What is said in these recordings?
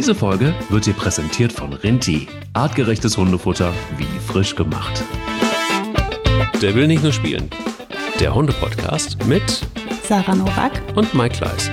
Diese Folge wird dir präsentiert von Rinti. Artgerechtes Hundefutter wie frisch gemacht. Der will nicht nur spielen. Der Hunde-Podcast mit Sarah Nowak und Mike Kleiss.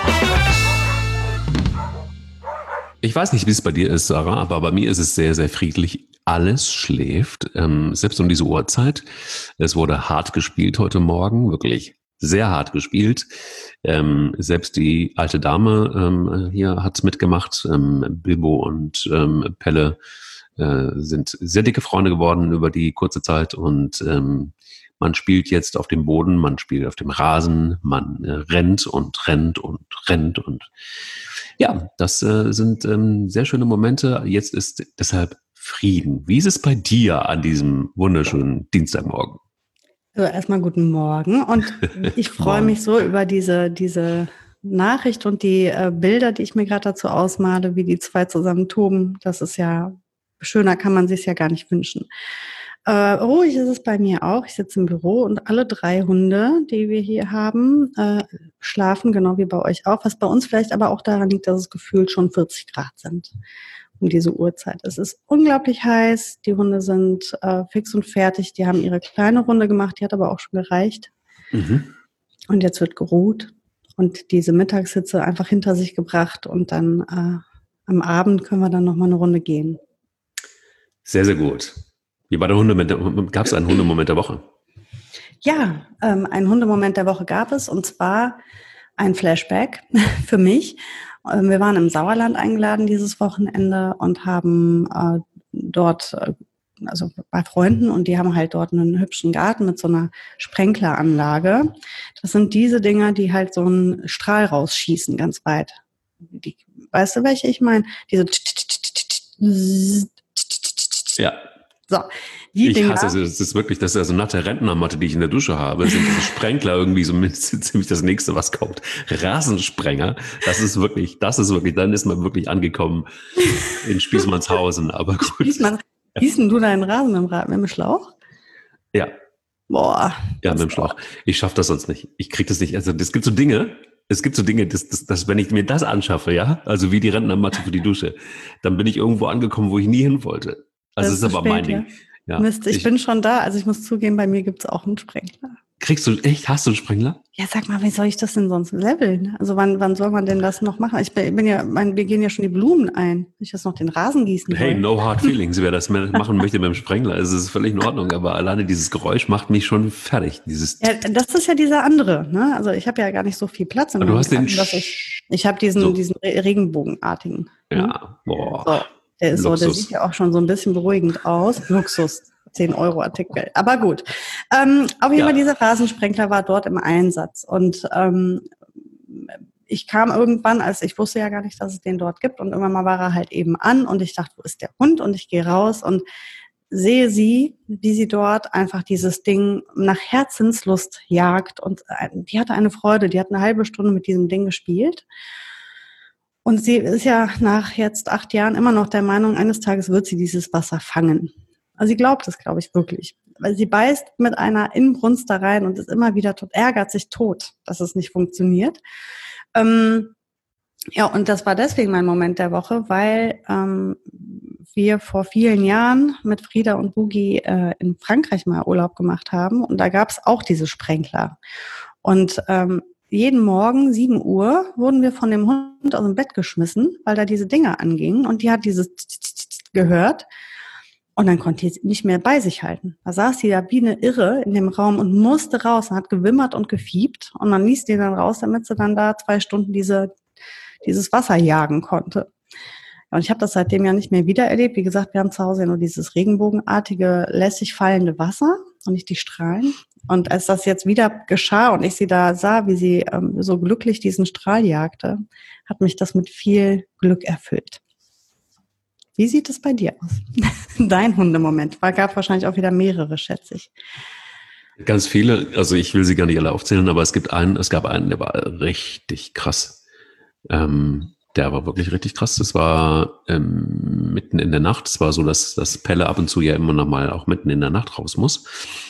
Ich weiß nicht, wie es bei dir ist, Sarah, aber bei mir ist es sehr, sehr friedlich. Alles schläft, selbst um diese Uhrzeit. Es wurde hart gespielt heute Morgen, wirklich sehr hart gespielt. Selbst die alte Dame hier hat mitgemacht. Bilbo und Pelle sind sehr dicke Freunde geworden über die kurze Zeit und man spielt jetzt auf dem Boden, man spielt auf dem Rasen, man rennt und rennt und rennt und ja, das sind sehr schöne Momente. Jetzt ist deshalb Frieden. Wie ist es bei dir an diesem wunderschönen Dienstagmorgen? So, erstmal guten Morgen und ich freue mich so über diese Nachricht und die Bilder, die ich mir gerade dazu ausmale, wie die zwei zusammen toben. Das ist ja, schöner kann man sich ja gar nicht wünschen. Ruhig ist es bei mir auch. Ich sitze im Büro und alle 3 Hunde, die wir hier haben, schlafen genau wie bei euch auch. Was bei uns vielleicht aber auch daran liegt, dass es gefühlt schon 40 Grad sind um diese Uhrzeit. Es ist unglaublich heiß. Die Hunde sind fix und fertig. Die haben ihre kleine Runde gemacht. Die hat aber auch schon gereicht. Mhm. Und jetzt wird geruht und diese Mittagshitze einfach hinter sich gebracht. Und dann am Abend können wir dann nochmal eine Runde gehen. Sehr, sehr gut. Wie war der Hundemoment? Gab es einen Hundemoment der Woche? Ja, einen Hundemoment der Woche gab es, und zwar ein Flashback für mich. Wir waren im Sauerland eingeladen dieses Wochenende und haben dort, also bei Freunden, und die haben halt dort einen hübschen Garten mit so einer Sprenkleranlage. Das sind diese Dinger, die halt so einen Strahl rausschießen, ganz weit. Weißt du, welche ich meine? Diese ja. So, ich hasse es. Das ist wirklich, das ist also nach der Rentnermatte, die ich in der Dusche habe, sind diese Sprenkler irgendwie so ziemlich das Nächste, was kommt. Rasensprenger, das ist wirklich, dann ist man wirklich angekommen in Spießmannshausen, aber gut. Gießen du deinen Rasen mit dem Schlauch? Ja. Boah. Ja, mit dem Schlauch. Ich schaffe das sonst nicht. Ich kriege das nicht. Also es gibt so Dinge, dass wenn ich mir das anschaffe, ja, also wie die Rentnermatte für die Dusche, dann bin ich irgendwo angekommen, wo ich nie hin wollte. Also das ist aber mein Ding. Ja. Mist, ich bin schon da. Also ich muss zugeben, bei mir gibt es auch einen Sprenkler. Kriegst du, echt? Hast du einen Sprenkler? Ja, sag mal, wie soll ich das denn sonst leveln? Also wann soll man denn das noch machen? Wir gehen ja schon die Blumen ein. Ich jetzt noch den Rasen gießen Hey, no hard feelings. Wer das machen möchte mit dem Sprenkler, ist es völlig in Ordnung. Aber alleine dieses Geräusch macht mich schon fertig. Ja, das ist ja dieser andere. Ne? Also ich habe ja gar nicht so viel Platz. Aber du hast den... Ich habe diesen Regenbogenartigen. Ja, boah. So. Der sieht ja auch schon so ein bisschen beruhigend aus. Luxus, 10-Euro-Artikel. Aber gut. Auf jeden Fall, dieser Rasensprenkler war dort im Einsatz. Und ich kam irgendwann, ich wusste ja gar nicht, dass es den dort gibt. Und irgendwann mal war er halt eben an. Und ich dachte, wo ist der Hund? Und ich gehe raus und sehe sie, wie sie dort einfach dieses Ding nach Herzenslust jagt. Und die hatte eine Freude. Die hat eine halbe Stunde mit diesem Ding gespielt. Und sie ist ja nach jetzt 8 Jahren immer noch der Meinung, eines Tages wird sie dieses Wasser fangen. Also sie glaubt es, glaube ich, wirklich. Weil sie beißt mit einer Inbrunst da rein und ist immer wieder ärgert sich tot, dass es nicht funktioniert. Ja, und das war deswegen mein Moment der Woche, weil wir vor vielen Jahren mit Frieda und Boogie in Frankreich mal Urlaub gemacht haben. Und da gab es auch diese Sprenkler. Und jeden Morgen 7 Uhr wurden wir von dem Hund aus dem Bett geschmissen, weil da diese Dinger angingen, und die hat dieses gehört und dann konnte sie nicht mehr bei sich halten. Da saß sie da wie eine Irre in dem Raum und musste raus und hat gewimmert und gefiebt, und man ließ die dann raus, damit sie dann da 2 Stunden dieses Wasser jagen konnte. Und ich habe das seitdem ja nicht mehr wiedererlebt. Wie gesagt, wir haben zu Hause ja nur dieses regenbogenartige, lässig fallende Wasser und nicht die Strahlen. Und als das jetzt wieder geschah und ich sie da sah, wie sie so glücklich diesen Strahl jagte, hat mich das mit viel Glück erfüllt. Wie sieht es bei dir aus? Dein Hundemoment. Gab wahrscheinlich auch wieder mehrere, schätze ich. Ganz viele, also ich will sie gar nicht alle aufzählen, aber es gab einen, der war richtig krass. Der war wirklich richtig krass. Das war mitten in der Nacht. Es war so, dass Pelle ab und zu ja immer noch mal auch mitten in der Nacht raus muss.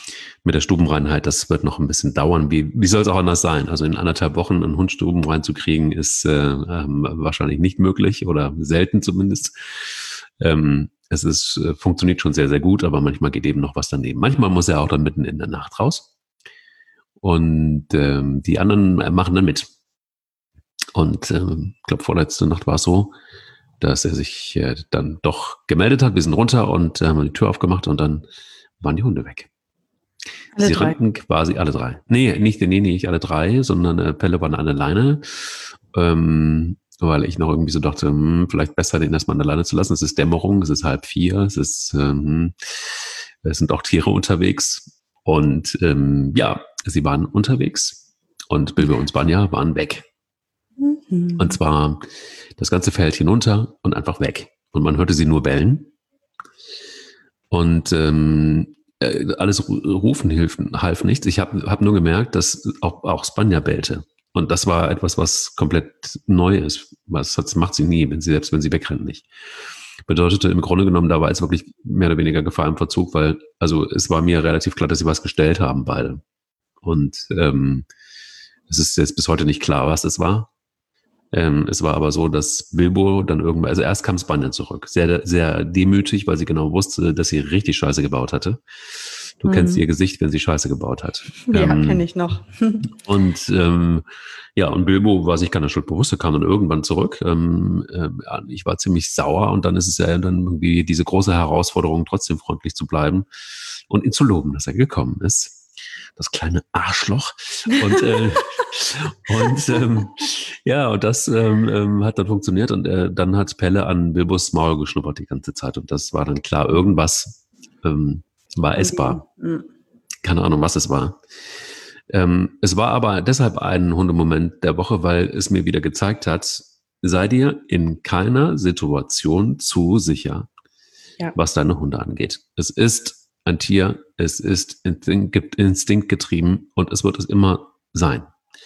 mit der Stubenreinheit, das wird noch ein bisschen dauern. Wie soll es auch anders sein? Also in 1,5 Wochen einen Hund stubenrein zu kriegen, ist wahrscheinlich nicht möglich oder selten zumindest. Funktioniert schon sehr, sehr gut, aber manchmal geht eben noch was daneben. Manchmal muss er auch dann mitten in der Nacht raus. Und die anderen machen dann mit. Und ich glaube, vorletzte Nacht war es so, dass er sich dann doch gemeldet hat. Wir sind runter und haben die Tür aufgemacht und dann waren die Hunde weg. Sie rannten quasi alle drei. Nee, nicht alle drei, sondern Pelle war an der Leine, weil ich noch irgendwie so dachte, vielleicht besser, den erstmal an der Leine zu lassen. Es ist Dämmerung, es ist 3:30, es sind auch Tiere unterwegs. Und sie waren unterwegs und Bilbo und Spanja waren weg. Mhm. Und zwar das ganze Feld hinunter und einfach weg. Und man hörte sie nur bellen. Und alles rufen half nichts. Ich hab nur gemerkt, dass auch Spanja bellte. Und das war etwas, was komplett neu ist. Das macht sie nie, selbst wenn sie wegrennt, nicht. Bedeutete im Grunde genommen, da war jetzt wirklich mehr oder weniger Gefahr im Verzug, weil, also es war mir relativ klar, dass sie was gestellt haben, beide. Und es ist jetzt bis heute nicht klar, was es war. Es war aber so, dass Bilbo dann irgendwann, also erst kam Spanja zurück, sehr, sehr demütig, weil sie genau wusste, dass sie richtig Scheiße gebaut hatte. Du kennst ihr Gesicht, wenn sie Scheiße gebaut hat. Ja, kenne ich noch. Und und Bilbo war sich keiner Schuld bewusst, er kam dann irgendwann zurück. Ich war ziemlich sauer und dann ist es ja dann irgendwie diese große Herausforderung, trotzdem freundlich zu bleiben und ihn zu loben, dass er gekommen ist. Das kleine Arschloch. Und das hat dann funktioniert und dann hat Pelle an Bilbos Maul geschnuppert die ganze Zeit und das war dann klar, irgendwas war essbar. Keine Ahnung, was es war. Es war aber deshalb ein Hundemoment der Woche, weil es mir wieder gezeigt hat, sei dir in keiner Situation zu sicher, was deine Hunde angeht. Es ist ein Tier, es ist instinktgetrieben und es wird es immer sein.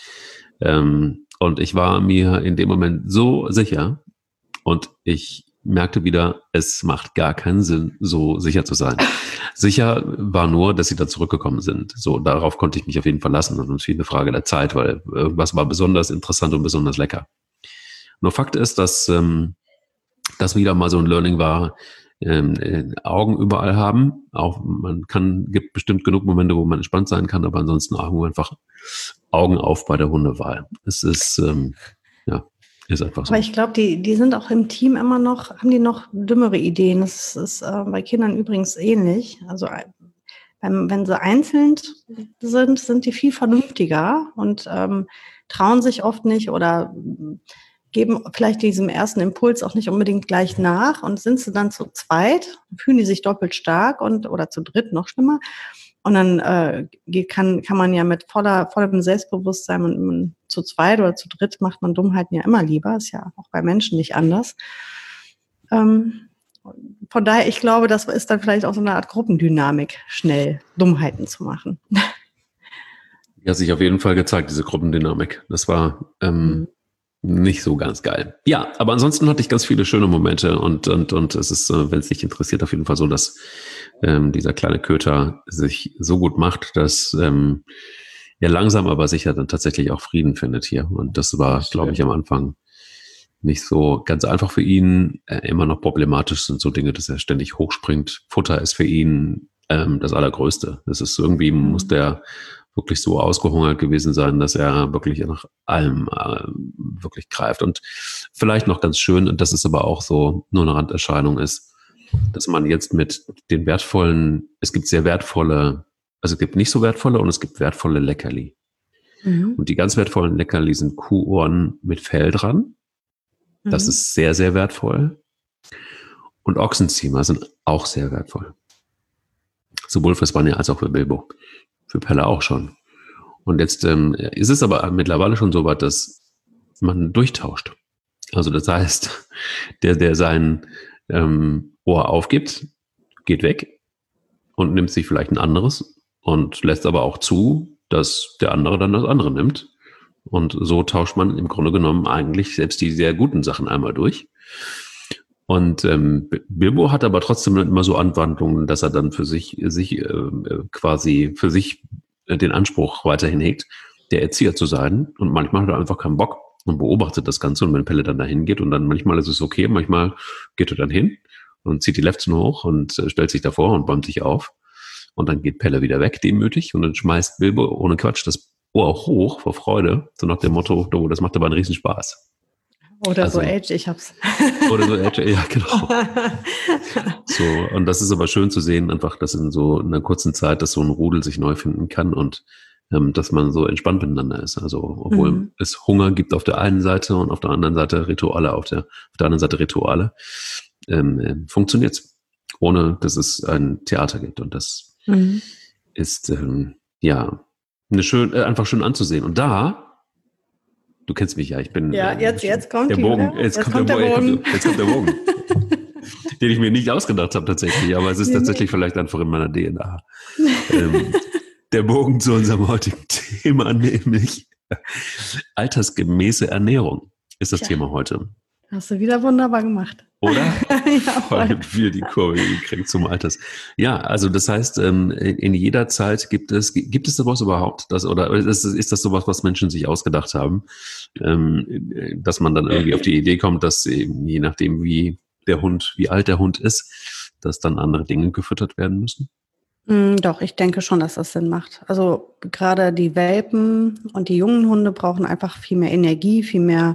Und ich war mir in dem Moment so sicher und ich merkte wieder, es macht gar keinen Sinn, so sicher zu sein. Sicher war nur, dass sie da zurückgekommen sind. So, darauf konnte ich mich auf jeden Fall lassen. Und es ist eine Frage der Zeit, weil irgendwas war besonders interessant und besonders lecker. Nur Fakt ist, dass das wieder mal so ein Learning war, Augen überall haben. Auch gibt bestimmt genug Momente, wo man entspannt sein kann, aber ansonsten Augen auf bei der Hundewahl. Es ist, ist einfach so. Aber ich glaube, die sind auch im Team immer noch, haben die noch dümmere Ideen. Das ist bei Kindern übrigens ähnlich. Also wenn sie einzeln sind die viel vernünftiger und trauen sich oft nicht oder geben vielleicht diesem ersten Impuls auch nicht unbedingt gleich nach und sind sie dann zu zweit, fühlen die sich doppelt stark oder zu dritt noch schlimmer. Und dann kann man ja mit vollem Selbstbewusstsein und zu zweit oder zu dritt macht man Dummheiten ja immer lieber. Ist ja auch bei Menschen nicht anders. Von daher, ich glaube, das ist dann vielleicht auch so eine Art Gruppendynamik, schnell Dummheiten zu machen. Die hat sich auf jeden Fall gezeigt, diese Gruppendynamik. Das war nicht so ganz geil. Ja, aber ansonsten hatte ich ganz viele schöne Momente und es ist, wenn es dich interessiert, auf jeden Fall so, dass dieser kleine Köter sich so gut macht, dass er langsam aber sicher dann tatsächlich auch Frieden findet hier. Und das war, glaube ich, am Anfang nicht so ganz einfach für ihn. Immer noch problematisch sind so Dinge, dass er ständig hochspringt. Futter ist für ihn das Allergrößte. Das ist irgendwie, muss der wirklich so ausgehungert gewesen sein, dass er wirklich nach allem wirklich greift. Und vielleicht noch ganz schön, und das ist aber auch so nur eine Randerscheinung ist, dass man jetzt mit den es gibt sehr wertvolle, also es gibt nicht so wertvolle und es gibt wertvolle Leckerli. Mhm. Und die ganz wertvollen Leckerli sind Kuhohren mit Fell dran. Das ist sehr, sehr wertvoll. Und Ochsenziemer sind auch sehr wertvoll. Sowohl für Spanja als auch für Bilbo. Für Pelle auch schon. Und jetzt ist es aber mittlerweile schon so weit, dass man durchtauscht. Also das heißt, der sein Ohr aufgibt, geht weg und nimmt sich vielleicht ein anderes und lässt aber auch zu, dass der andere dann das andere nimmt. Und so tauscht man im Grunde genommen eigentlich selbst die sehr guten Sachen einmal durch. Und Bilbo hat aber trotzdem immer so Anwandlungen, dass er dann für sich quasi für sich den Anspruch weiterhin hegt, der Erzieher zu sein. Und manchmal hat er einfach keinen Bock und beobachtet das Ganze. Und wenn Pelle dann dahin geht und dann manchmal ist es okay, manchmal geht er dann hin und zieht die Lefzen hoch und stellt sich davor und bäumt sich auf. Und dann geht Pelle wieder weg, demütig. Und dann schmeißt Bilbo ohne Quatsch das Ohr auch hoch vor Freude. So nach dem Motto, oh, das macht aber einen Riesenspaß. Oder also, so Age, ich hab's. Oder so Age, ja, genau. So, und das ist aber schön zu sehen, einfach, dass in so einer kurzen Zeit, dass so ein Rudel sich neu finden kann und dass man so entspannt miteinander ist. Also, obwohl es Hunger gibt auf der einen Seite und auf der anderen Seite Rituale, auf der anderen Seite Rituale, funktioniert's. Ohne, dass es ein Theater gibt. Und das ist, einfach schön anzusehen. Und da, du kennst mich ja, ich bin. Ja, jetzt kommt der Bogen. Jetzt kommt der Bogen. Jetzt kommt der Bogen. Den ich mir nicht ausgedacht habe tatsächlich, aber es ist tatsächlich vielleicht einfach in meiner DNA. Der Bogen zu unserem heutigen Thema, nämlich altersgemäße Ernährung ist das Thema heute. Hast du wieder wunderbar gemacht. Oder? Ja, weil wir die Kurve gekriegt zum Alters. Ja, also das heißt, in jeder Zeit gibt es sowas überhaupt? Oder ist das sowas, was Menschen sich ausgedacht haben? Dass man dann irgendwie auf die Idee kommt, dass eben, je nachdem, wie alt der Hund ist, dass dann andere Dinge gefüttert werden müssen? Doch, ich denke schon, dass das Sinn macht. Also gerade die Welpen und die jungen Hunde brauchen einfach viel mehr Energie, viel mehr.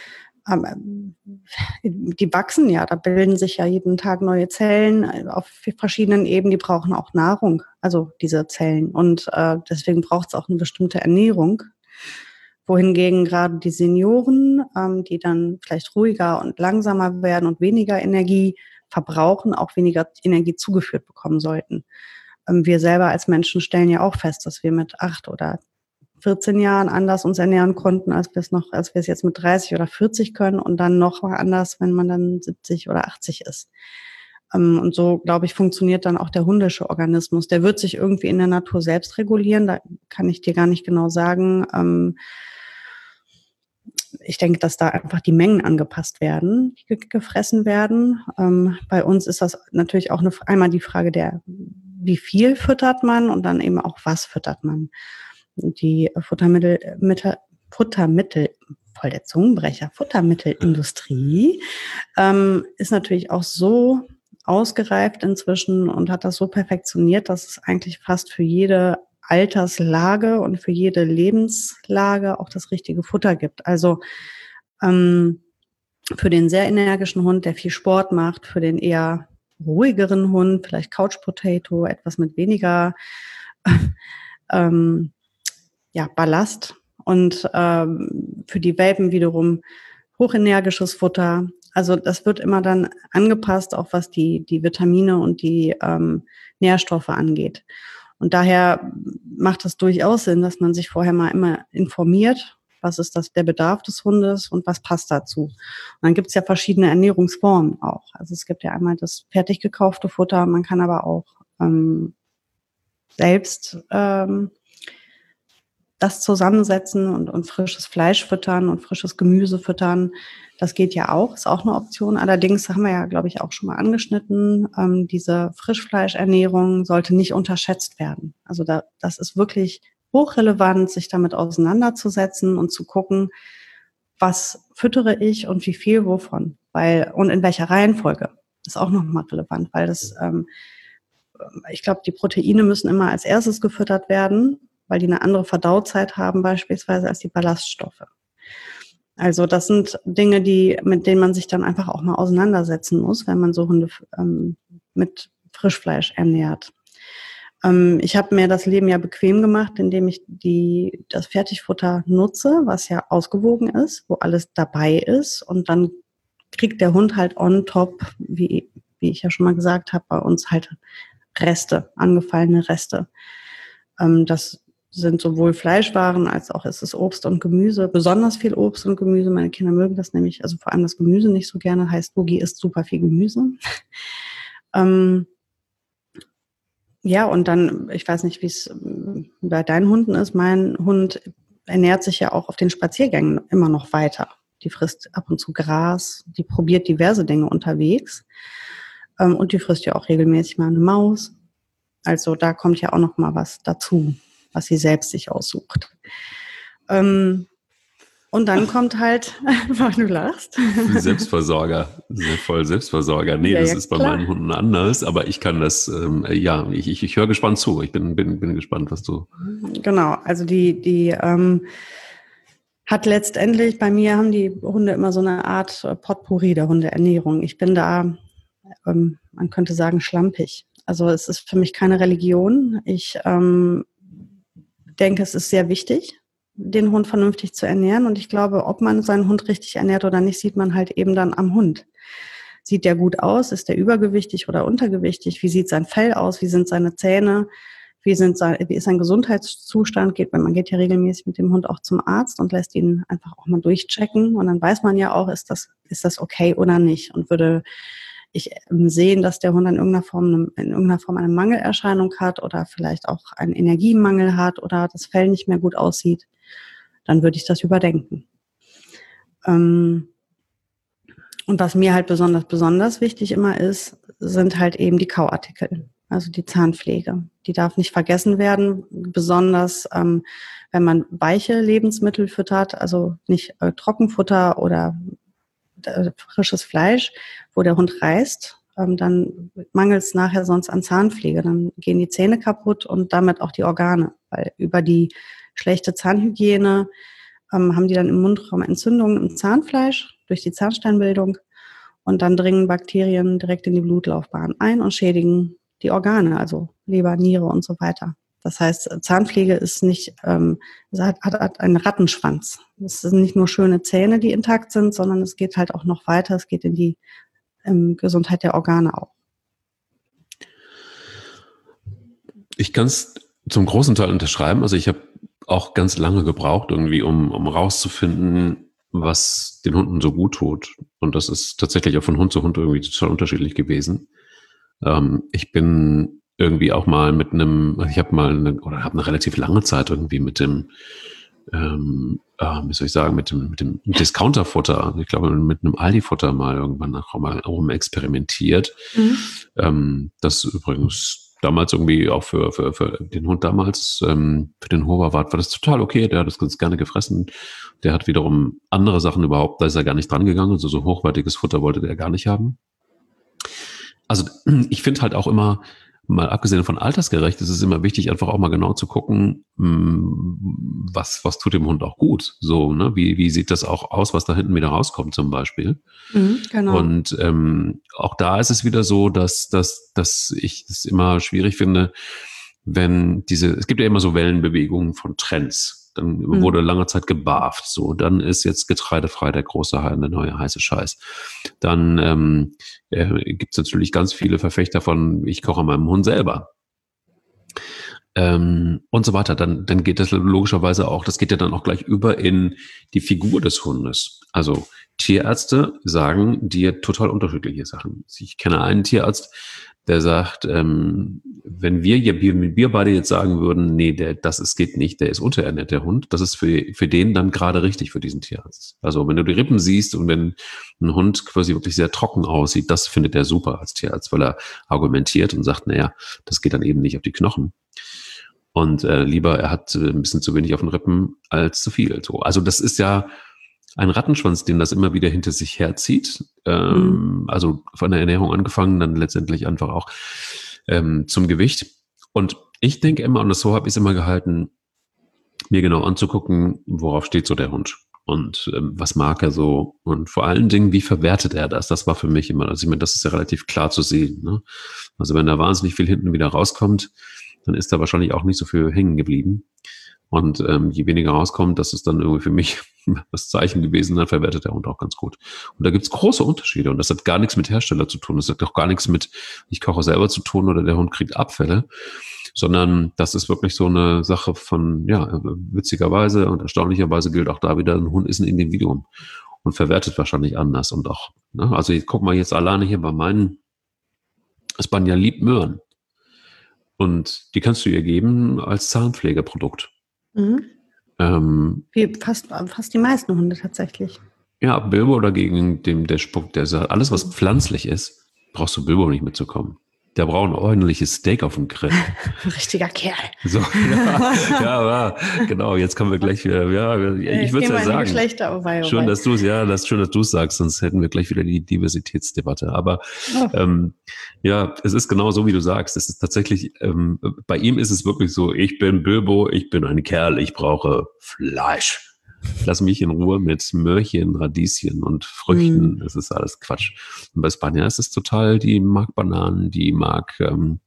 Die wachsen ja, da bilden sich ja jeden Tag neue Zellen auf verschiedenen Ebenen, die brauchen auch Nahrung, also diese Zellen. Und deswegen braucht es auch eine bestimmte Ernährung. Wohingegen gerade die Senioren, die dann vielleicht ruhiger und langsamer werden und weniger Energie verbrauchen, auch weniger Energie zugeführt bekommen sollten. Wir selber als Menschen stellen ja auch fest, dass wir mit 8 oder 14 Jahren anders uns ernähren konnten, als wir es jetzt mit 30 oder 40 können und dann noch mal anders, wenn man dann 70 oder 80 ist. Und so, glaube ich, funktioniert dann auch der hundische Organismus. Der wird sich irgendwie in der Natur selbst regulieren, da kann ich dir gar nicht genau sagen. Ich denke, dass da einfach die Mengen angepasst werden, die gefressen werden. Bei uns ist das natürlich auch einmal die Frage wie viel füttert man und dann eben auch, was füttert man. Die Futtermittelindustrie ist natürlich auch so ausgereift inzwischen und hat das so perfektioniert, dass es eigentlich fast für jede Alterslage und für jede Lebenslage auch das richtige Futter gibt. Also für den sehr energischen Hund, der viel Sport macht, für den eher ruhigeren Hund, vielleicht Couch Potato, etwas mit weniger Ballast und für die Welpen wiederum hochenergisches Futter. Also das wird immer dann angepasst, auch was die Vitamine und die Nährstoffe angeht. Und daher macht es durchaus Sinn, dass man sich vorher mal immer informiert, was ist der Bedarf des Hundes und was passt dazu. Und dann gibt es ja verschiedene Ernährungsformen auch. Also es gibt ja einmal das fertig gekaufte Futter, man kann aber auch selbst das zusammensetzen und frisches Fleisch füttern und frisches Gemüse füttern. Das geht ja auch, ist auch eine Option. Allerdings haben wir ja, glaube ich, auch schon mal angeschnitten, diese Frischfleischernährung sollte nicht unterschätzt werden. Also das ist wirklich hochrelevant, sich damit auseinanderzusetzen und zu gucken, was füttere ich und wie viel wovon, und in welcher Reihenfolge. Das ist auch nochmal relevant, weil ich glaube, die Proteine müssen immer als erstes gefüttert werden, weil die eine andere Verdauzeit haben beispielsweise als die Ballaststoffe. Also das sind Dinge, mit denen man sich dann einfach auch mal auseinandersetzen muss, wenn man so Hunde mit Frischfleisch ernährt. Ich habe mir das Leben ja bequem gemacht, indem ich das Fertigfutter nutze, was ja ausgewogen ist, wo alles dabei ist. Und dann kriegt der Hund halt on top, wie ich ja schon mal gesagt habe, bei uns halt Reste, angefallene Reste. Das sind sowohl Fleischwaren als auch ist es Obst und Gemüse, besonders viel Obst und Gemüse. Meine Kinder mögen das nämlich, also vor allem das Gemüse nicht so gerne, heißt Boogie isst super viel Gemüse. Ja, und dann, ich weiß nicht, wie es bei deinen Hunden ist, mein Hund ernährt sich ja auch auf den Spaziergängen immer noch weiter. die frisst ab und zu Gras, die probiert diverse Dinge unterwegs. Und die frisst ja auch regelmäßig mal eine Maus. Also da kommt ja auch noch mal was dazu, was sie selbst sich aussucht. Und dann kommt halt, weil du lachst. Selbstversorger, voll Selbstversorger. Nee, Ja, das ja, ist bei klar. meinen Hunden anders, aber ich kann das, ich höre gespannt zu. Ich bin gespannt, was du. Genau, also die hat letztendlich, bei mir haben die Hunde immer so eine Art Potpourri der Hundeernährung. Ich bin da, man könnte sagen, schlampig. Also es ist für mich keine Religion. Ich denke, es ist sehr wichtig, den Hund vernünftig zu ernähren. Und ich glaube, ob man seinen Hund richtig ernährt oder nicht, sieht man halt eben dann am Hund. Sieht der gut aus? Ist der übergewichtig oder untergewichtig? Wie sieht sein Fell aus? Wie sind seine Zähne? Wie ist sein Gesundheitszustand? Man geht ja regelmäßig mit dem Hund auch zum Arzt und lässt ihn einfach auch mal durchchecken. Und dann weiß man ja auch, ist das okay oder nicht? Und würde ich sehen, dass der Hund in irgendeiner Form eine Mangelerscheinung hat oder vielleicht auch einen Energiemangel hat oder das Fell nicht mehr gut aussieht, dann würde ich das überdenken. Und was mir halt besonders wichtig immer ist, sind halt eben die Kauartikel, also die Zahnpflege. Die darf nicht vergessen werden, besonders wenn man weiche Lebensmittel füttert, also nicht Trockenfutter oder frisches Fleisch, wo der Hund reißt, dann mangelt es nachher sonst an Zahnpflege. Dann gehen die Zähne kaputt und damit auch die Organe, weil über die schlechte Zahnhygiene haben die dann im Mundraum Entzündungen im Zahnfleisch durch die Zahnsteinbildung und dann dringen Bakterien direkt in die Blutlaufbahn ein und schädigen die Organe, also Leber, Niere und so weiter. Das heißt, Zahnpflege ist nicht, hat einen Rattenschwanz. Es sind nicht nur schöne Zähne, die intakt sind, sondern es geht halt auch noch weiter. Es geht in die Gesundheit der Organe auch. Ich kann es zum großen Teil unterschreiben. Also ich habe auch ganz lange gebraucht, irgendwie, um rauszufinden, was den Hunden so gut tut. Und das ist tatsächlich auch von Hund zu Hund irgendwie total unterschiedlich gewesen. Ich bin irgendwie auch mal ich habe eine relativ lange Zeit irgendwie mit dem, wie soll ich sagen, mit dem Discounterfutter, ich glaube mit einem Aldi-Futter mal irgendwann rum experimentiert. Das übrigens damals irgendwie auch für den Hund damals, für den Hoverwart war das total okay, der hat das ganz gerne gefressen. Der hat wiederum andere Sachen überhaupt, da ist er gar nicht dran gegangen, also so hochwertiges Futter wollte der gar nicht haben. Also ich finde halt auch immer, mal abgesehen von altersgerecht, ist es immer wichtig, einfach auch mal genau zu gucken, was tut dem Hund auch gut. So, ne? Wie sieht das auch aus, was da hinten wieder rauskommt zum Beispiel. Genau. Und auch da ist es wieder so, dass ich es immer schwierig finde, es gibt ja immer so Wellenbewegungen von Trends. Dann wurde lange Zeit gebarft. So, dann ist jetzt getreidefrei der große der neue heiße Scheiß. Dann gibt es natürlich ganz viele Verfechter von, ich koche meinem Hund selber. Und so weiter. Dann geht das logischerweise auch, das geht ja dann auch gleich über in die Figur des Hundes. Also Tierärzte sagen dir total unterschiedliche Sachen. Ich kenne einen Tierarzt, der sagt, wenn wir beide jetzt sagen würden, nee, es geht nicht, der ist unterernährt, der Hund, das ist für den dann gerade richtig, für diesen Tierarzt. Also wenn du die Rippen siehst und wenn ein Hund quasi wirklich sehr trocken aussieht, das findet er super als Tierarzt, weil er argumentiert und sagt, naja, das geht dann eben nicht auf die Knochen. Und lieber, er hat ein bisschen zu wenig auf den Rippen als zu viel. So. Also das ist ja ein Rattenschwanz, den das immer wieder hinter sich herzieht. Also von der Ernährung angefangen, dann letztendlich einfach auch zum Gewicht. Und ich denke immer, und so habe ich es immer gehalten, mir genau anzugucken, worauf steht so der Hund und was mag er so und vor allen Dingen, wie verwertet er das? Das war für mich immer, also ich meine, das ist ja relativ klar zu sehen. Ne? Also wenn da wahnsinnig viel hinten wieder rauskommt, dann ist da wahrscheinlich auch nicht so viel hängen geblieben. Und je weniger rauskommt, das ist dann irgendwie für mich das Zeichen gewesen, dann verwertet der Hund auch ganz gut. Und da gibt's große Unterschiede. Und das hat gar nichts mit Hersteller zu tun. Das hat auch gar nichts mit, ich koche selber zu tun oder der Hund kriegt Abfälle. Sondern das ist wirklich so eine Sache von, ja, witzigerweise und erstaunlicherweise gilt auch da wieder, ein Hund ist ein Individuum und verwertet wahrscheinlich anders. Und auch, ne, also ich guck mal jetzt alleine hier bei meinen Spaniel liebt Möhren. Und die kannst du ihr geben als Zahnpflegeprodukt. Wie fast die meisten Hunde tatsächlich. Ja, Bilbo dagegen, der spuckt, der sagt, alles was pflanzlich ist, brauchst du Bilbo nicht mitzukommen. Der braucht ein ordentliches Steak auf dem Grill. Richtiger Kerl. So, ja, genau, jetzt kommen wir gleich wieder, ich würde ja sagen, Geschlechter, oh wei. schön, dass du es sagst, sonst hätten wir gleich wieder die Diversitätsdebatte. Aber es ist genau so, wie du sagst. Es ist tatsächlich, bei ihm ist es wirklich so, ich bin Bilbo, ich bin ein Kerl, ich brauche Fleisch. Lass mich in Ruhe mit Möhrchen, Radieschen und Früchten. Das ist alles Quatsch. Und bei Spanja ist es total, die mag Bananen, die mag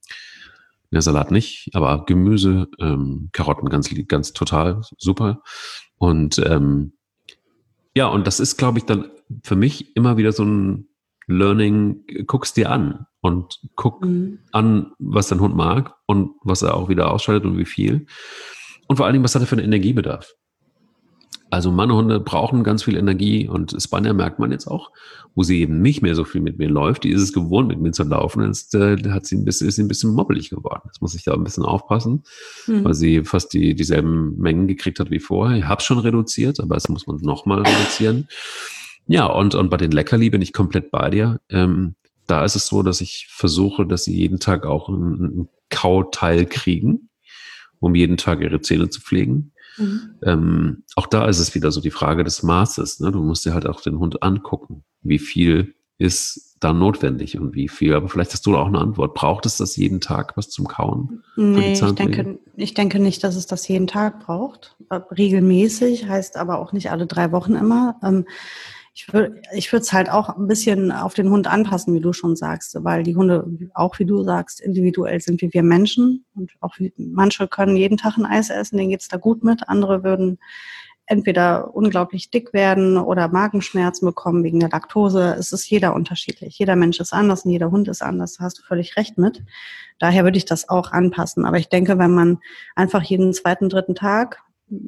Salat nicht, aber Gemüse, Karotten ganz total super. Und und das ist, glaube ich, dann für mich immer wieder so ein Learning, guck's dir an und guck an, was dein Hund mag und was er auch wieder ausschaltet und wie viel. Und vor allen Dingen, was hat er für einen Energiebedarf? Also meine Hunde brauchen ganz viel Energie und Spanja merkt man jetzt auch, wo sie eben nicht mehr so viel mit mir läuft. Die ist es gewohnt, mit mir zu laufen. Jetzt ist sie ein bisschen mobbelig geworden. Jetzt muss ich da ein bisschen aufpassen, weil sie fast dieselben Mengen gekriegt hat wie vorher. Ich habe es schon reduziert, aber das muss man nochmal reduzieren. Ja, und bei den Leckerli bin ich komplett bei dir. Da ist es so, dass ich versuche, dass sie jeden Tag auch einen Kauteil kriegen, um jeden Tag ihre Zähne zu pflegen. Auch da ist es wieder so die Frage des Maßes. Ne? Du musst dir halt auch den Hund angucken. Wie viel ist da notwendig und wie viel? Aber vielleicht hast du da auch eine Antwort. Braucht es das jeden Tag, was zum Kauen? Nee, ich denke nicht, dass es das jeden Tag braucht. Regelmäßig heißt aber auch nicht alle 3 Wochen immer. Ich würde es halt auch ein bisschen auf den Hund anpassen, wie du schon sagst, weil die Hunde, auch wie du sagst, individuell sind wie wir Menschen. Und auch manche können jeden Tag ein Eis essen, denen geht's da gut mit. Andere würden entweder unglaublich dick werden oder Magenschmerzen bekommen wegen der Laktose. Es ist jeder unterschiedlich. Jeder Mensch ist anders und jeder Hund ist anders. Da hast du völlig recht mit. Daher würde ich das auch anpassen. Aber ich denke, wenn man einfach jeden 2., 3. Tag,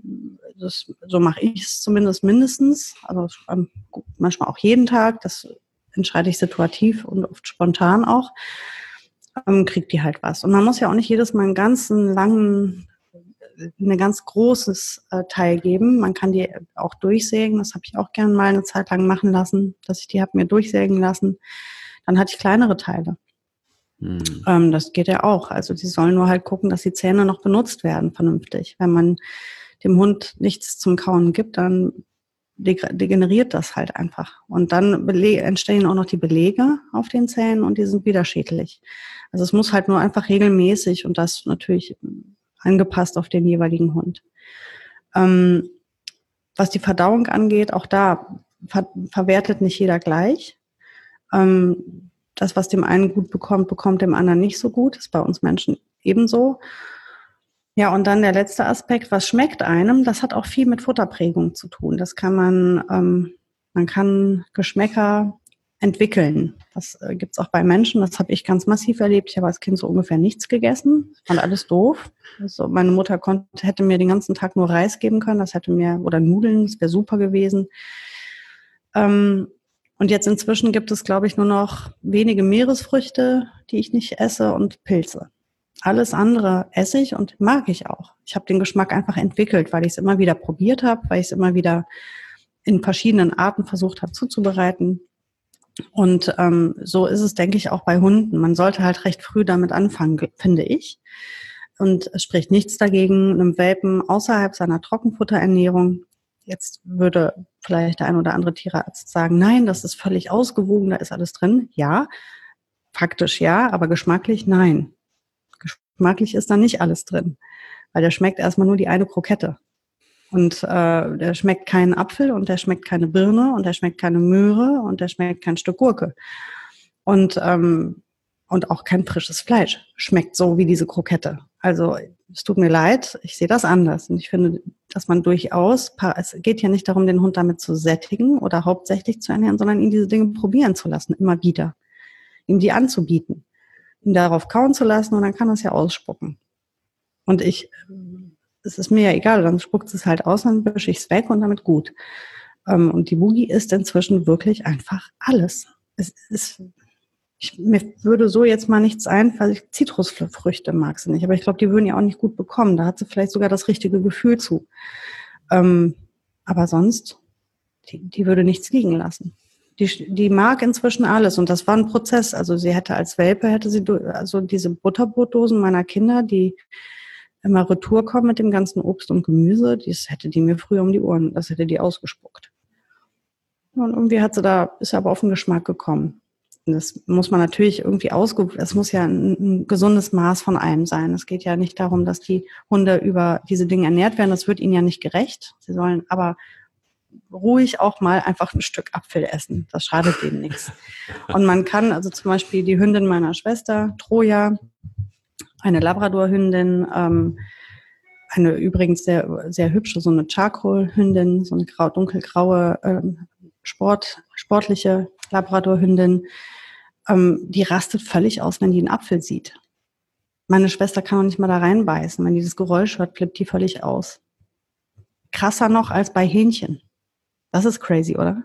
so mache ich es zumindest mindestens, also manchmal auch jeden Tag, das entscheide ich situativ und oft spontan auch, kriegt die halt was. Und man muss ja auch nicht jedes Mal ein ganz großes Teil geben. Man kann die auch durchsägen. Das habe ich auch gerne mal eine Zeit lang machen lassen, dass ich die habe mir durchsägen lassen. Dann hatte ich kleinere Teile. Das geht ja auch. Also die sollen nur halt gucken, dass die Zähne noch benutzt werden vernünftig. Wenn man dem Hund nichts zum Kauen gibt, dann degeneriert das halt einfach. Und dann entstehen auch noch die Belege auf den Zähnen und die sind wieder schädlich. Also es muss halt nur einfach regelmäßig und das natürlich angepasst auf den jeweiligen Hund. Was die Verdauung angeht, auch da verwertet nicht jeder gleich. Das, was dem einen gut bekommt, bekommt dem anderen nicht so gut. Das ist bei uns Menschen ebenso. Ja, und dann der letzte Aspekt, was schmeckt einem, das hat auch viel mit Futterprägung zu tun. Das kann man kann Geschmäcker entwickeln. Das gibt's auch bei Menschen, das habe ich ganz massiv erlebt. Ich habe als Kind so ungefähr nichts gegessen, fand alles doof. Also meine Mutter hätte mir den ganzen Tag nur Reis geben können, oder Nudeln, das wäre super gewesen. Und jetzt inzwischen gibt es, glaube ich, nur noch wenige Meeresfrüchte, die ich nicht esse und Pilze. Alles andere esse ich und mag ich auch. Ich habe den Geschmack einfach entwickelt, weil ich es immer wieder probiert habe, weil ich es immer wieder in verschiedenen Arten versucht habe zuzubereiten. Und so ist es, denke ich, auch bei Hunden. Man sollte halt recht früh damit anfangen, finde ich. Und es spricht nichts dagegen, einem Welpen außerhalb seiner Trockenfutterernährung. Jetzt würde vielleicht der ein oder andere Tierarzt sagen, nein, das ist völlig ausgewogen, da ist alles drin. Ja, faktisch ja, aber geschmacklich nein. Geschmacklich ist da nicht alles drin, weil der schmeckt erstmal nur die eine Krokette. Und der schmeckt keinen Apfel und der schmeckt keine Birne und der schmeckt keine Möhre und der schmeckt kein Stück Gurke. Und auch kein frisches Fleisch schmeckt so wie diese Krokette. Also es tut mir leid, ich sehe das anders. Und ich finde, dass man durchaus, es geht ja nicht darum, den Hund damit zu sättigen oder hauptsächlich zu ernähren, sondern ihn diese Dinge probieren zu lassen, immer wieder. Ihm die anzubieten. Ihn darauf kauen zu lassen und dann kann er es ja ausspucken. Und es ist mir ja egal, dann spuckt es halt aus, dann wische ich es weg und damit gut. Und die Boogie isst inzwischen wirklich einfach alles. Mir würde so jetzt mal nichts einfallen, Zitrusfrüchte mag sie nicht, aber ich glaube, die würden ja auch nicht gut bekommen. Da hat sie vielleicht sogar das richtige Gefühl zu. Aber sonst, die würde nichts liegen lassen. Die mag inzwischen alles und das war ein Prozess. Also sie hätte als Welpe, also diese Butterbrotdosen meiner Kinder, die immer retour kommen mit dem ganzen Obst und Gemüse, das hätte die mir früher um die Ohren, das hätte die ausgespuckt. Und irgendwie ist aber auf den Geschmack gekommen. Und das muss man natürlich irgendwie es muss ja ein gesundes Maß von allem sein. Es geht ja nicht darum, dass die Hunde über diese Dinge ernährt werden. Das wird ihnen ja nicht gerecht. Sie sollen aber ruhig auch mal einfach ein Stück Apfel essen. Das schadet denen nichts. Und man kann also zum Beispiel die Hündin meiner Schwester, Troja, eine Labrador-Hündin, eine übrigens sehr, sehr hübsche, so eine Charcoal-Hündin, so eine dunkelgraue, sportliche Labrador-Hündin, die rastet völlig aus, wenn die einen Apfel sieht. Meine Schwester kann auch nicht mal da reinbeißen. Wenn die das Geräusch hört, flippt die völlig aus. Krasser noch als bei Hähnchen. Das ist crazy, oder?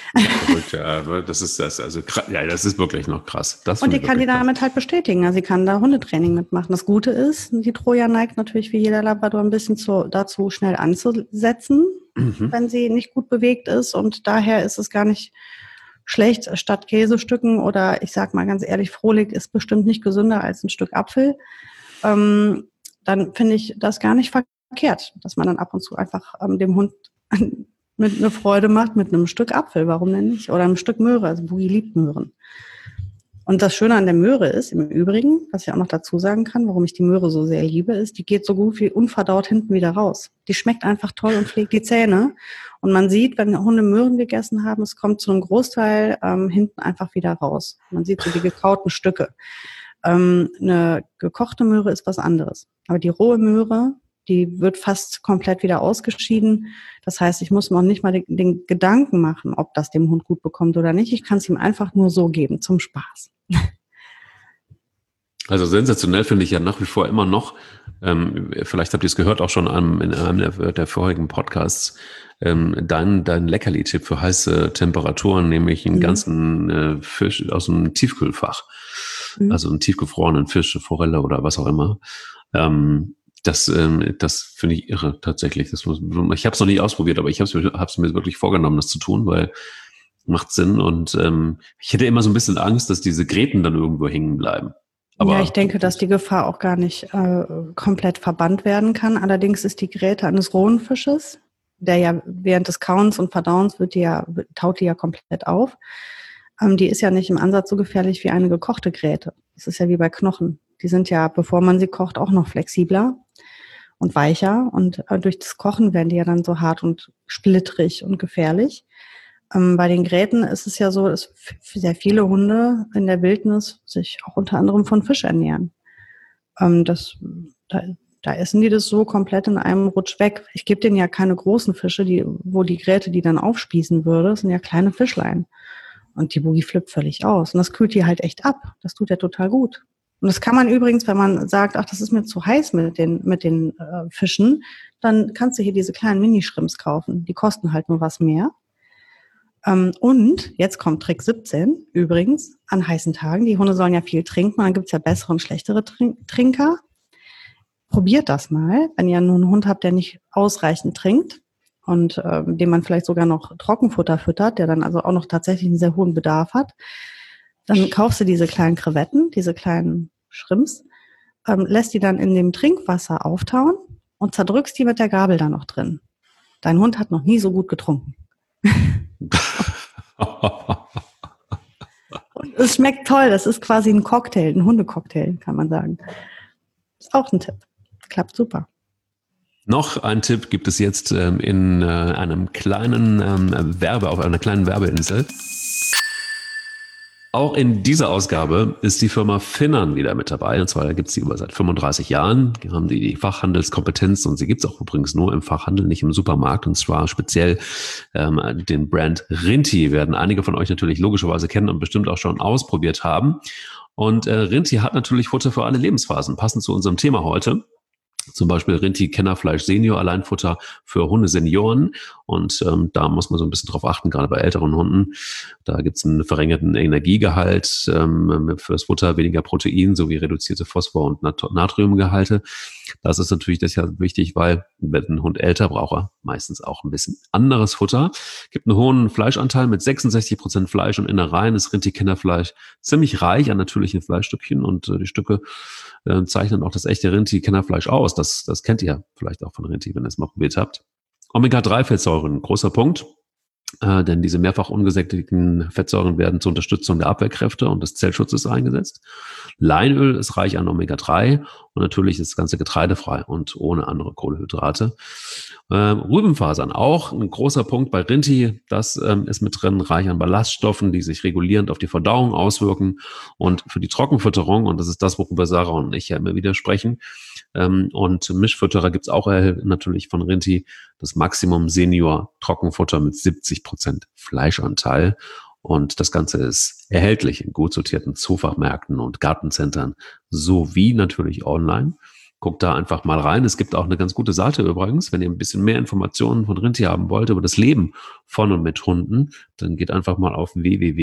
Ja, das ist das. Also ja, das ist wirklich noch krass. Und die kann die damit halt bestätigen. Also sie kann da Hundetraining mitmachen. Das Gute ist, die Troja neigt natürlich wie jeder Labrador ein bisschen dazu, schnell anzusetzen, wenn sie nicht gut bewegt ist. Und daher ist es gar nicht schlecht, statt Käsestücken oder ich sag mal ganz ehrlich, Frohlig ist bestimmt nicht gesünder als ein Stück Apfel. Dann finde ich das gar nicht verkehrt, dass man dann ab und zu einfach dem Hund mit eine Freude macht mit einem Stück Apfel, warum denn nicht? Oder einem Stück Möhre, also Boogie liebt Möhren. Und das Schöne an der Möhre ist, im Übrigen, was ich auch noch dazu sagen kann, warum ich die Möhre so sehr liebe, ist, die geht so gut wie unverdaut hinten wieder raus. Die schmeckt einfach toll und pflegt die Zähne. Und man sieht, wenn Hunde Möhren gegessen haben, es kommt zu einem Großteil hinten einfach wieder raus. Man sieht so die gekauten Stücke. Eine gekochte Möhre ist was anderes. Aber die rohe Möhre, die wird fast komplett wieder ausgeschieden. Das heißt, ich muss mir auch nicht mal den Gedanken machen, ob das dem Hund gut bekommt oder nicht. Ich kann es ihm einfach nur so geben, zum Spaß. Also sensationell finde ich ja nach wie vor immer noch, vielleicht habt ihr es gehört auch schon in einem der vorigen Podcasts, dein Leckerli-Tipp für heiße Temperaturen, nämlich einen ganzen Fisch aus dem Tiefkühlfach. Also einen tiefgefrorenen Fisch, Forelle oder was auch immer. Das finde ich irre tatsächlich. Ich habe es noch nicht ausprobiert, aber ich habe es mir wirklich vorgenommen, das zu tun, weil macht Sinn. Und ich hätte immer so ein bisschen Angst, dass diese Gräten dann irgendwo hängen bleiben. Aber ja, ich denke, dass die Gefahr auch gar nicht komplett verbannt werden kann. Allerdings ist die Gräte eines rohen Fisches, der ja während des Kauens und Verdauens taut die ja komplett auf. Die ist ja nicht im Ansatz so gefährlich wie eine gekochte Gräte. Das ist ja wie bei Knochen. Die sind ja, bevor man sie kocht, auch noch flexibler und weicher. Und durch das Kochen werden die ja dann so hart und splittrig und gefährlich. Bei den Gräten ist es ja so, dass sehr viele Hunde in der Wildnis sich auch unter anderem von Fisch ernähren. Da essen die das so komplett in einem Rutsch weg. Ich gebe denen ja keine großen Fische, wo die Gräte die dann aufspießen würde. Das sind ja kleine Fischlein. Und die Boogie flippt völlig aus. Und das kühlt die halt echt ab. Das tut ja total gut. Und das kann man übrigens, wenn man sagt, ach, das ist mir zu heiß mit den Fischen, dann kannst du hier diese kleinen Minischrimps kaufen. Die kosten halt nur was mehr. Und jetzt kommt Trick 17 übrigens, an heißen Tagen. Die Hunde sollen ja viel trinken, und dann gibt's ja bessere und schlechtere Trinker. Probiert das mal, wenn ihr nur einen Hund habt, der nicht ausreichend trinkt und dem man vielleicht sogar noch Trockenfutter füttert, der dann also auch noch tatsächlich einen sehr hohen Bedarf hat. Dann kaufst du diese kleinen Krevetten, diese kleinen Shrimps, lässt die dann in dem Trinkwasser auftauen und zerdrückst die mit der Gabel da noch drin. Dein Hund hat noch nie so gut getrunken. Und es schmeckt toll. Das ist quasi ein Cocktail, ein Hundecocktail, kann man sagen. Ist auch ein Tipp. Klappt super. Noch ein Tipp gibt es jetzt in einem kleinen auf einer kleinen Werbeinsel. Auch in dieser Ausgabe ist die Firma Finnern wieder mit dabei. Und zwar gibt es die über seit 35 Jahren. Die haben die Fachhandelskompetenz und sie gibt es auch übrigens nur im Fachhandel, nicht im Supermarkt. Und zwar speziell den Brand Rinti werden einige von euch natürlich logischerweise kennen und bestimmt auch schon ausprobiert haben. Und Rinti hat natürlich Futter für alle Lebensphasen, passend zu unserem Thema heute. Zum Beispiel Rinti Kennerfleisch Senior, Alleinfutter für Hundesenioren. Und da muss man so ein bisschen drauf achten, gerade bei älteren Hunden. Da gibt es einen verringerten Energiegehalt für das Futter, weniger Protein sowie reduzierte Phosphor- und Natriumgehalte. Das ist natürlich deshalb wichtig, weil wenn ein Hund älter braucht er meistens auch ein bisschen anderes Futter. Gibt einen hohen Fleischanteil mit 66% Fleisch und Innereien. Das Rindtierkinderfleisch ziemlich reich an natürlichen Fleischstückchen und die Stücke zeichnen auch das echte Rindtierkinderfleisch aus. Das kennt ihr vielleicht auch von Rindtier, wenn ihr es mal probiert habt. Omega-3-Fettsäuren, großer Punkt. Denn diese mehrfach ungesättigten Fettsäuren werden zur Unterstützung der Abwehrkräfte und des Zellschutzes eingesetzt. Leinöl ist reich an Omega-3 und natürlich ist das Ganze getreidefrei und ohne andere Kohlenhydrate. Rübenfasern, auch ein großer Punkt bei Rinti, das ist mit drin, reich an Ballaststoffen, die sich regulierend auf die Verdauung auswirken und für die Trockenfütterung, und das ist das, worüber Sarah und ich ja immer wieder sprechen, und Mischfütterer gibt's auch natürlich von Rinti, das Maximum Senior Trockenfutter mit 70% Fleischanteil. Und das Ganze ist erhältlich in gut sortierten Zoofachmärkten und Gartencentern sowie natürlich online. Guckt da einfach mal rein. Es gibt auch eine ganz gute Seite übrigens, wenn ihr ein bisschen mehr Informationen von Rinti haben wollt über das Leben von und mit Hunden, dann geht einfach mal auf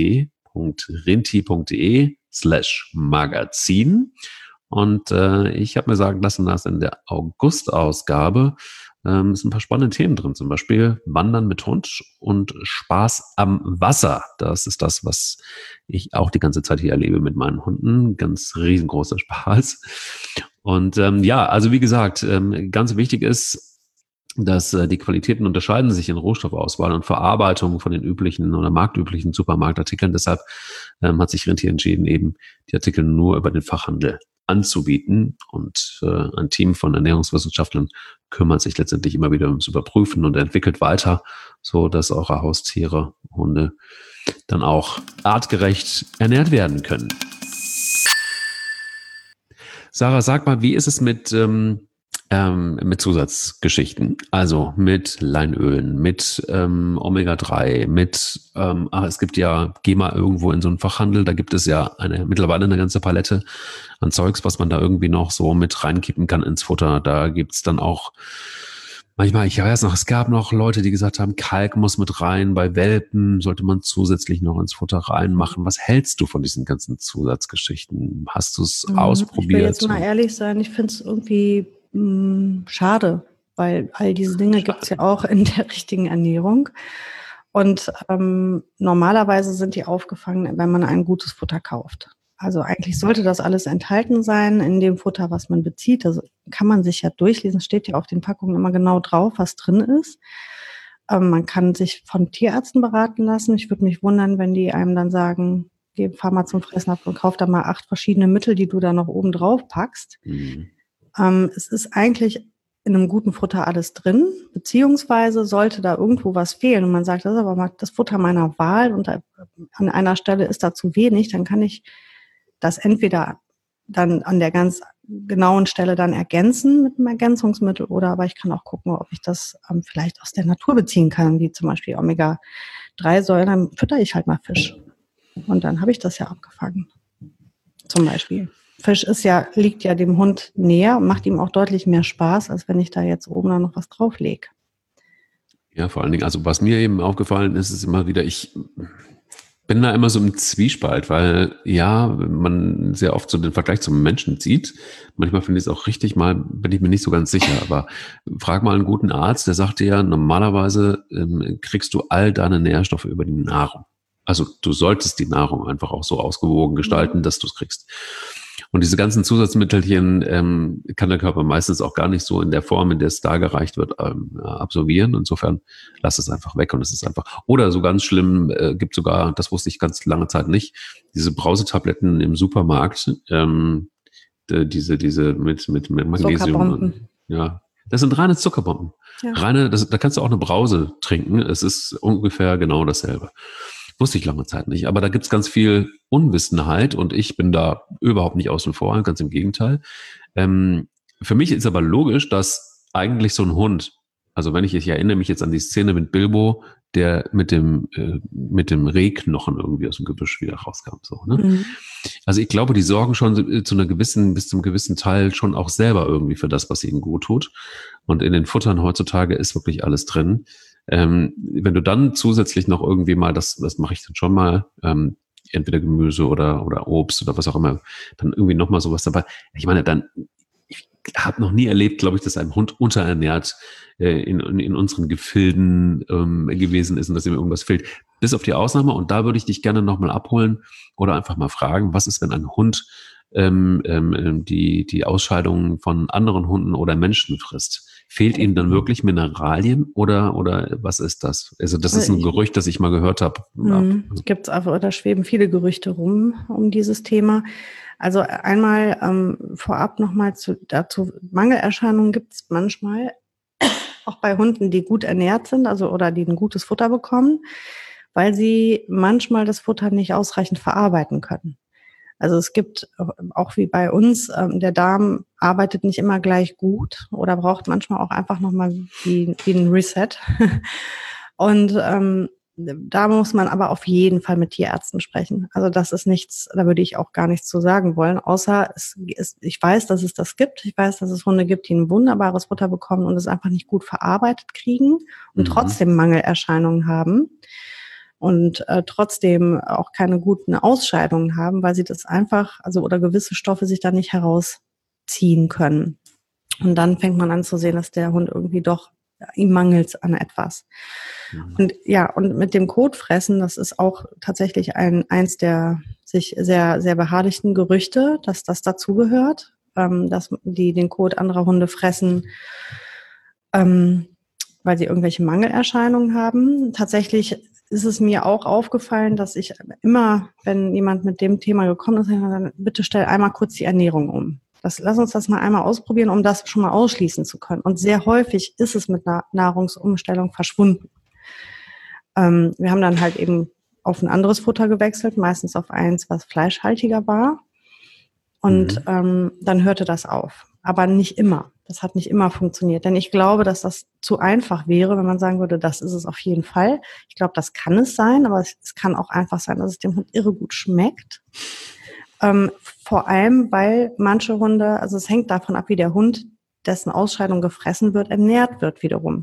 www.rinti.de/Magazin. Und ich habe mir sagen lassen, dass in der August-Ausgabe sind ein paar spannende Themen drin, zum Beispiel Wandern mit Hund und Spaß am Wasser. Das ist das, was ich auch die ganze Zeit hier erlebe mit meinen Hunden. Ganz riesengroßer Spaß. Und also wie gesagt, ganz wichtig ist, dass die Qualitäten unterscheiden sich in Rohstoffauswahl und Verarbeitung von den üblichen oder marktüblichen Supermarktartikeln. Deshalb hat sich Rinti entschieden, eben die Artikel nur über den Fachhandel anzubieten. Und ein Team von Ernährungswissenschaftlern kümmert sich letztendlich immer wieder ums Überprüfen und entwickelt weiter, so dass eure Haustiere, Hunde, dann auch artgerecht ernährt werden können. Sarah, sag mal, wie ist es mit Zusatzgeschichten? Also mit Leinölen, mit Omega-3, es gibt ja, geh mal irgendwo in so einen Fachhandel, da gibt es ja mittlerweile eine ganze Palette an Zeugs, was man da irgendwie noch so mit reinkippen kann ins Futter. Da gibt's dann auch manchmal, ich weiß noch, es gab noch Leute, die gesagt haben, Kalk muss mit rein, bei Welpen sollte man zusätzlich noch ins Futter reinmachen. Was hältst du von diesen ganzen Zusatzgeschichten? Hast du es ausprobiert? Ich will jetzt mal ehrlich sein, ich finde es irgendwie schade, weil all diese Dinge gibt es ja auch in der richtigen Ernährung. Und normalerweise sind die aufgefangen, wenn man ein gutes Futter kauft. Also eigentlich sollte das alles enthalten sein in dem Futter, was man bezieht. Also kann man sich ja durchlesen, steht ja auf den Packungen immer genau drauf, was drin ist. Man kann sich von Tierärzten beraten lassen. Ich würde mich wundern, wenn die einem dann sagen, fahr mal zum Fressnapf und kauf da mal 8 verschiedene Mittel, die du da noch oben drauf packst. Mhm. Es ist eigentlich in einem guten Futter alles drin, beziehungsweise sollte da irgendwo was fehlen und man sagt, das ist aber mal das Futter meiner Wahl und an einer Stelle ist da zu wenig, dann kann ich das entweder dann an der ganz genauen Stelle dann ergänzen mit einem Ergänzungsmittel oder aber ich kann auch gucken, ob ich das vielleicht aus der Natur beziehen kann, wie zum Beispiel Omega-3-Säuren, dann fütter ich halt mal Fisch und dann habe ich das ja abgefangen, zum Beispiel. Fisch liegt ja dem Hund näher und macht ihm auch deutlich mehr Spaß, als wenn ich da jetzt oben dann noch was drauflege. Ja, vor allen Dingen, also was mir eben aufgefallen ist, ist immer wieder, ich bin da immer so im Zwiespalt, weil ja, man sehr oft so den Vergleich zum Menschen zieht. Manchmal finde ich es auch richtig, mal bin ich mir nicht so ganz sicher, aber frag mal einen guten Arzt, der sagt dir ja, normalerweise kriegst du all deine Nährstoffe über die Nahrung. Also du solltest die Nahrung einfach auch so ausgewogen gestalten, dass du es kriegst. Und diese ganzen Zusatzmittelchen kann der Körper meistens auch gar nicht so in der Form, in der es dargereicht wird, absorbieren. Insofern lass es einfach weg und es ist einfach. Oder so ganz schlimm gibt sogar, das wusste ich ganz lange Zeit nicht, diese Brausetabletten im Supermarkt, diese mit Magnesium. Zuckerbomben. Ja, das sind reine Zuckerbomben. Ja. Da kannst du auch eine Brause trinken. Es ist ungefähr genau dasselbe. Wusste ich lange Zeit nicht. Aber da gibt's ganz viel Unwissenheit und ich bin da überhaupt nicht außen vor, ganz im Gegenteil. Für mich ist aber logisch, dass eigentlich so ein Hund, also ich erinnere mich jetzt an die Szene mit Bilbo, der mit dem Rehknochen irgendwie aus dem Gebüsch wieder rauskam. So, ne? Mhm. Also ich glaube, die sorgen schon bis zum gewissen Teil schon auch selber irgendwie für das, was ihnen gut tut. Und in den Futtern heutzutage ist wirklich alles drin. Wenn du dann zusätzlich noch irgendwie mal, das mache ich dann schon mal, entweder Gemüse oder Obst oder was auch immer, dann irgendwie nochmal sowas dabei. Ich meine, ich habe noch nie erlebt, glaube ich, dass ein Hund unterernährt in unseren Gefilden gewesen ist und dass ihm irgendwas fehlt. Bis auf die Ausnahme, und da würde ich dich gerne nochmal abholen oder einfach mal fragen, was ist, wenn ein Hund die Ausscheidungen von anderen Hunden oder Menschen frisst? Fehlt ihm dann wirklich Mineralien oder was ist das? Also das ist ein Gerücht, das ich mal gehört habe. Gibt's einfach, oder schweben viele Gerüchte rum um dieses Thema. Also einmal vorab nochmal dazu, Mangelerscheinungen gibt's manchmal, auch bei Hunden, die gut ernährt sind, also oder die ein gutes Futter bekommen, weil sie manchmal das Futter nicht ausreichend verarbeiten können. Also es gibt auch wie bei uns, der Darm arbeitet nicht immer gleich gut oder braucht manchmal auch einfach nochmal wie ein Reset. Und da muss man aber auf jeden Fall mit Tierärzten sprechen. Also das ist nichts, da würde ich auch gar nichts zu sagen wollen, außer ich weiß, dass es das gibt. Ich weiß, dass es Hunde gibt, die ein wunderbares Futter bekommen und es einfach nicht gut verarbeitet kriegen und trotzdem Mangelerscheinungen haben. Und trotzdem auch keine guten Ausscheidungen haben, weil sie das einfach, also oder gewisse Stoffe sich da nicht herausziehen können. Und dann fängt man an zu sehen, dass der Hund irgendwie doch, ihm mangelt an etwas. Und ja, und mit dem Kotfressen, das ist auch tatsächlich eins der sich sehr, sehr beharrlichten Gerüchte, dass das dazugehört, dass die den Kot anderer Hunde fressen, weil sie irgendwelche Mangelerscheinungen haben. Tatsächlich ist es mir auch aufgefallen, dass ich immer, wenn jemand mit dem Thema gekommen ist, dann bitte stell einmal kurz die Ernährung um. Lass uns das mal einmal ausprobieren, um das schon mal ausschließen zu können. Und sehr häufig ist es mit einer Nahrungsumstellung verschwunden. Wir haben dann halt eben auf ein anderes Futter gewechselt, meistens auf eins, was fleischhaltiger war. Und dann hörte das auf. Aber nicht immer. Das hat nicht immer funktioniert. Denn ich glaube, dass das zu einfach wäre, wenn man sagen würde, das ist es auf jeden Fall. Ich glaube, das kann es sein, aber es kann auch einfach sein, dass es dem Hund irre gut schmeckt. Vor allem, weil manche Hunde, also es hängt davon ab, wie der Hund, dessen Ausscheidung gefressen wird, ernährt wird wiederum.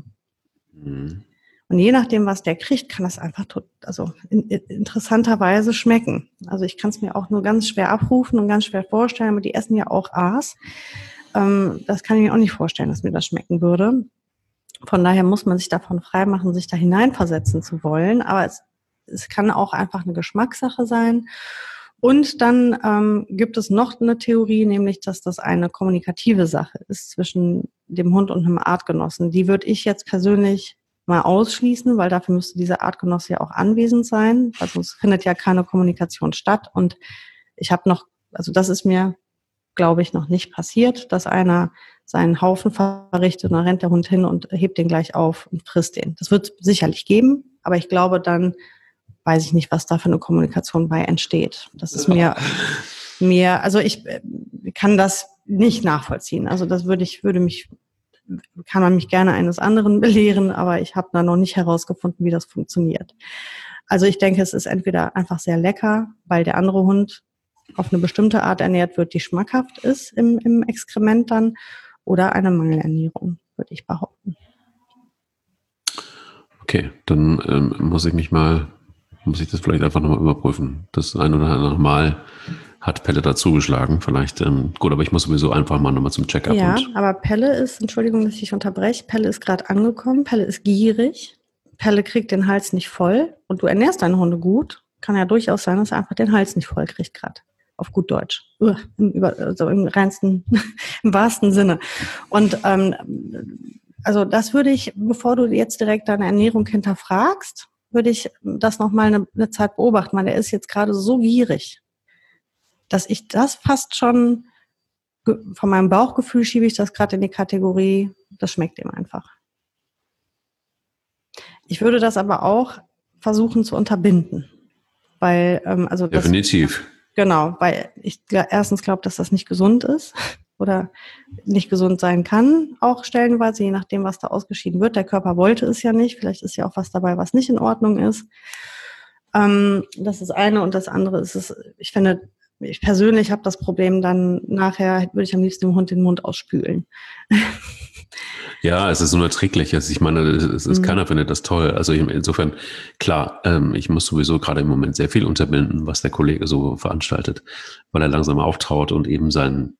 Und je nachdem, was der kriegt, kann das einfach interessanterweise schmecken. Also ich kann es mir auch nur ganz schwer abrufen und ganz schwer vorstellen, aber die essen ja auch Aas. Das kann ich mir auch nicht vorstellen, dass mir das schmecken würde. Von daher muss man sich davon freimachen, sich da hineinversetzen zu wollen. Aber es kann auch einfach eine Geschmackssache sein. Und dann gibt es noch eine Theorie, nämlich, dass das eine kommunikative Sache ist zwischen dem Hund und einem Artgenossen. Die würde ich jetzt persönlich mal ausschließen, weil dafür müsste dieser Artgenosse ja auch anwesend sein. Also es findet ja keine Kommunikation statt. Und das ist mir, glaube ich, noch nicht passiert, dass einer seinen Haufen verrichtet und dann rennt der Hund hin und hebt den gleich auf und frisst den. Das wird es sicherlich geben, aber ich glaube, dann weiß ich nicht, was da für eine Kommunikation bei entsteht. Das ist also ich kann das nicht nachvollziehen. Also das kann man mich gerne eines anderen belehren, aber ich habe da noch nicht herausgefunden, wie das funktioniert. Also ich denke, es ist entweder einfach sehr lecker, weil der andere Hund auf eine bestimmte Art ernährt wird, die schmackhaft ist im Exkrement dann, oder eine Mangelernährung, würde ich behaupten. Okay, dann muss ich das vielleicht einfach nochmal überprüfen. Das ein oder andere Mal hat Pelle dazugeschlagen. Vielleicht, gut, aber ich muss sowieso einfach mal nochmal zum Check-up. Ja, aber Pelle ist, Entschuldigung, dass ich unterbreche, Pelle ist gerade angekommen, Pelle ist gierig, Pelle kriegt den Hals nicht voll und du ernährst deine Hunde gut. Kann ja durchaus sein, dass er einfach den Hals nicht voll kriegt gerade. Auf gut Deutsch. Im reinsten, im wahrsten Sinne. Und also das würde ich, bevor du jetzt direkt deine Ernährung hinterfragst, würde ich das nochmal eine Zeit beobachten, weil er ist jetzt gerade so gierig, dass ich das fast schon, von meinem Bauchgefühl schiebe ich das gerade in die Kategorie, das schmeckt ihm einfach. Ich würde das aber auch versuchen zu unterbinden, weil definitiv. Genau, weil ich erstens glaube, dass das nicht gesund ist oder nicht gesund sein kann, auch stellenweise, je nachdem, was da ausgeschieden wird. Der Körper wollte es ja nicht, vielleicht ist ja auch was dabei, was nicht in Ordnung ist. Das ist das eine und das andere ist es, ich finde, ich persönlich habe das Problem dann nachher, würde ich am liebsten dem Hund den Mund ausspülen. Ja, es ist unerträglich. Also ich meine, keiner findet das toll. Also insofern, klar, ich muss sowieso gerade im Moment sehr viel unterbinden, was der Kollege so veranstaltet, weil er langsam auftaut und eben sein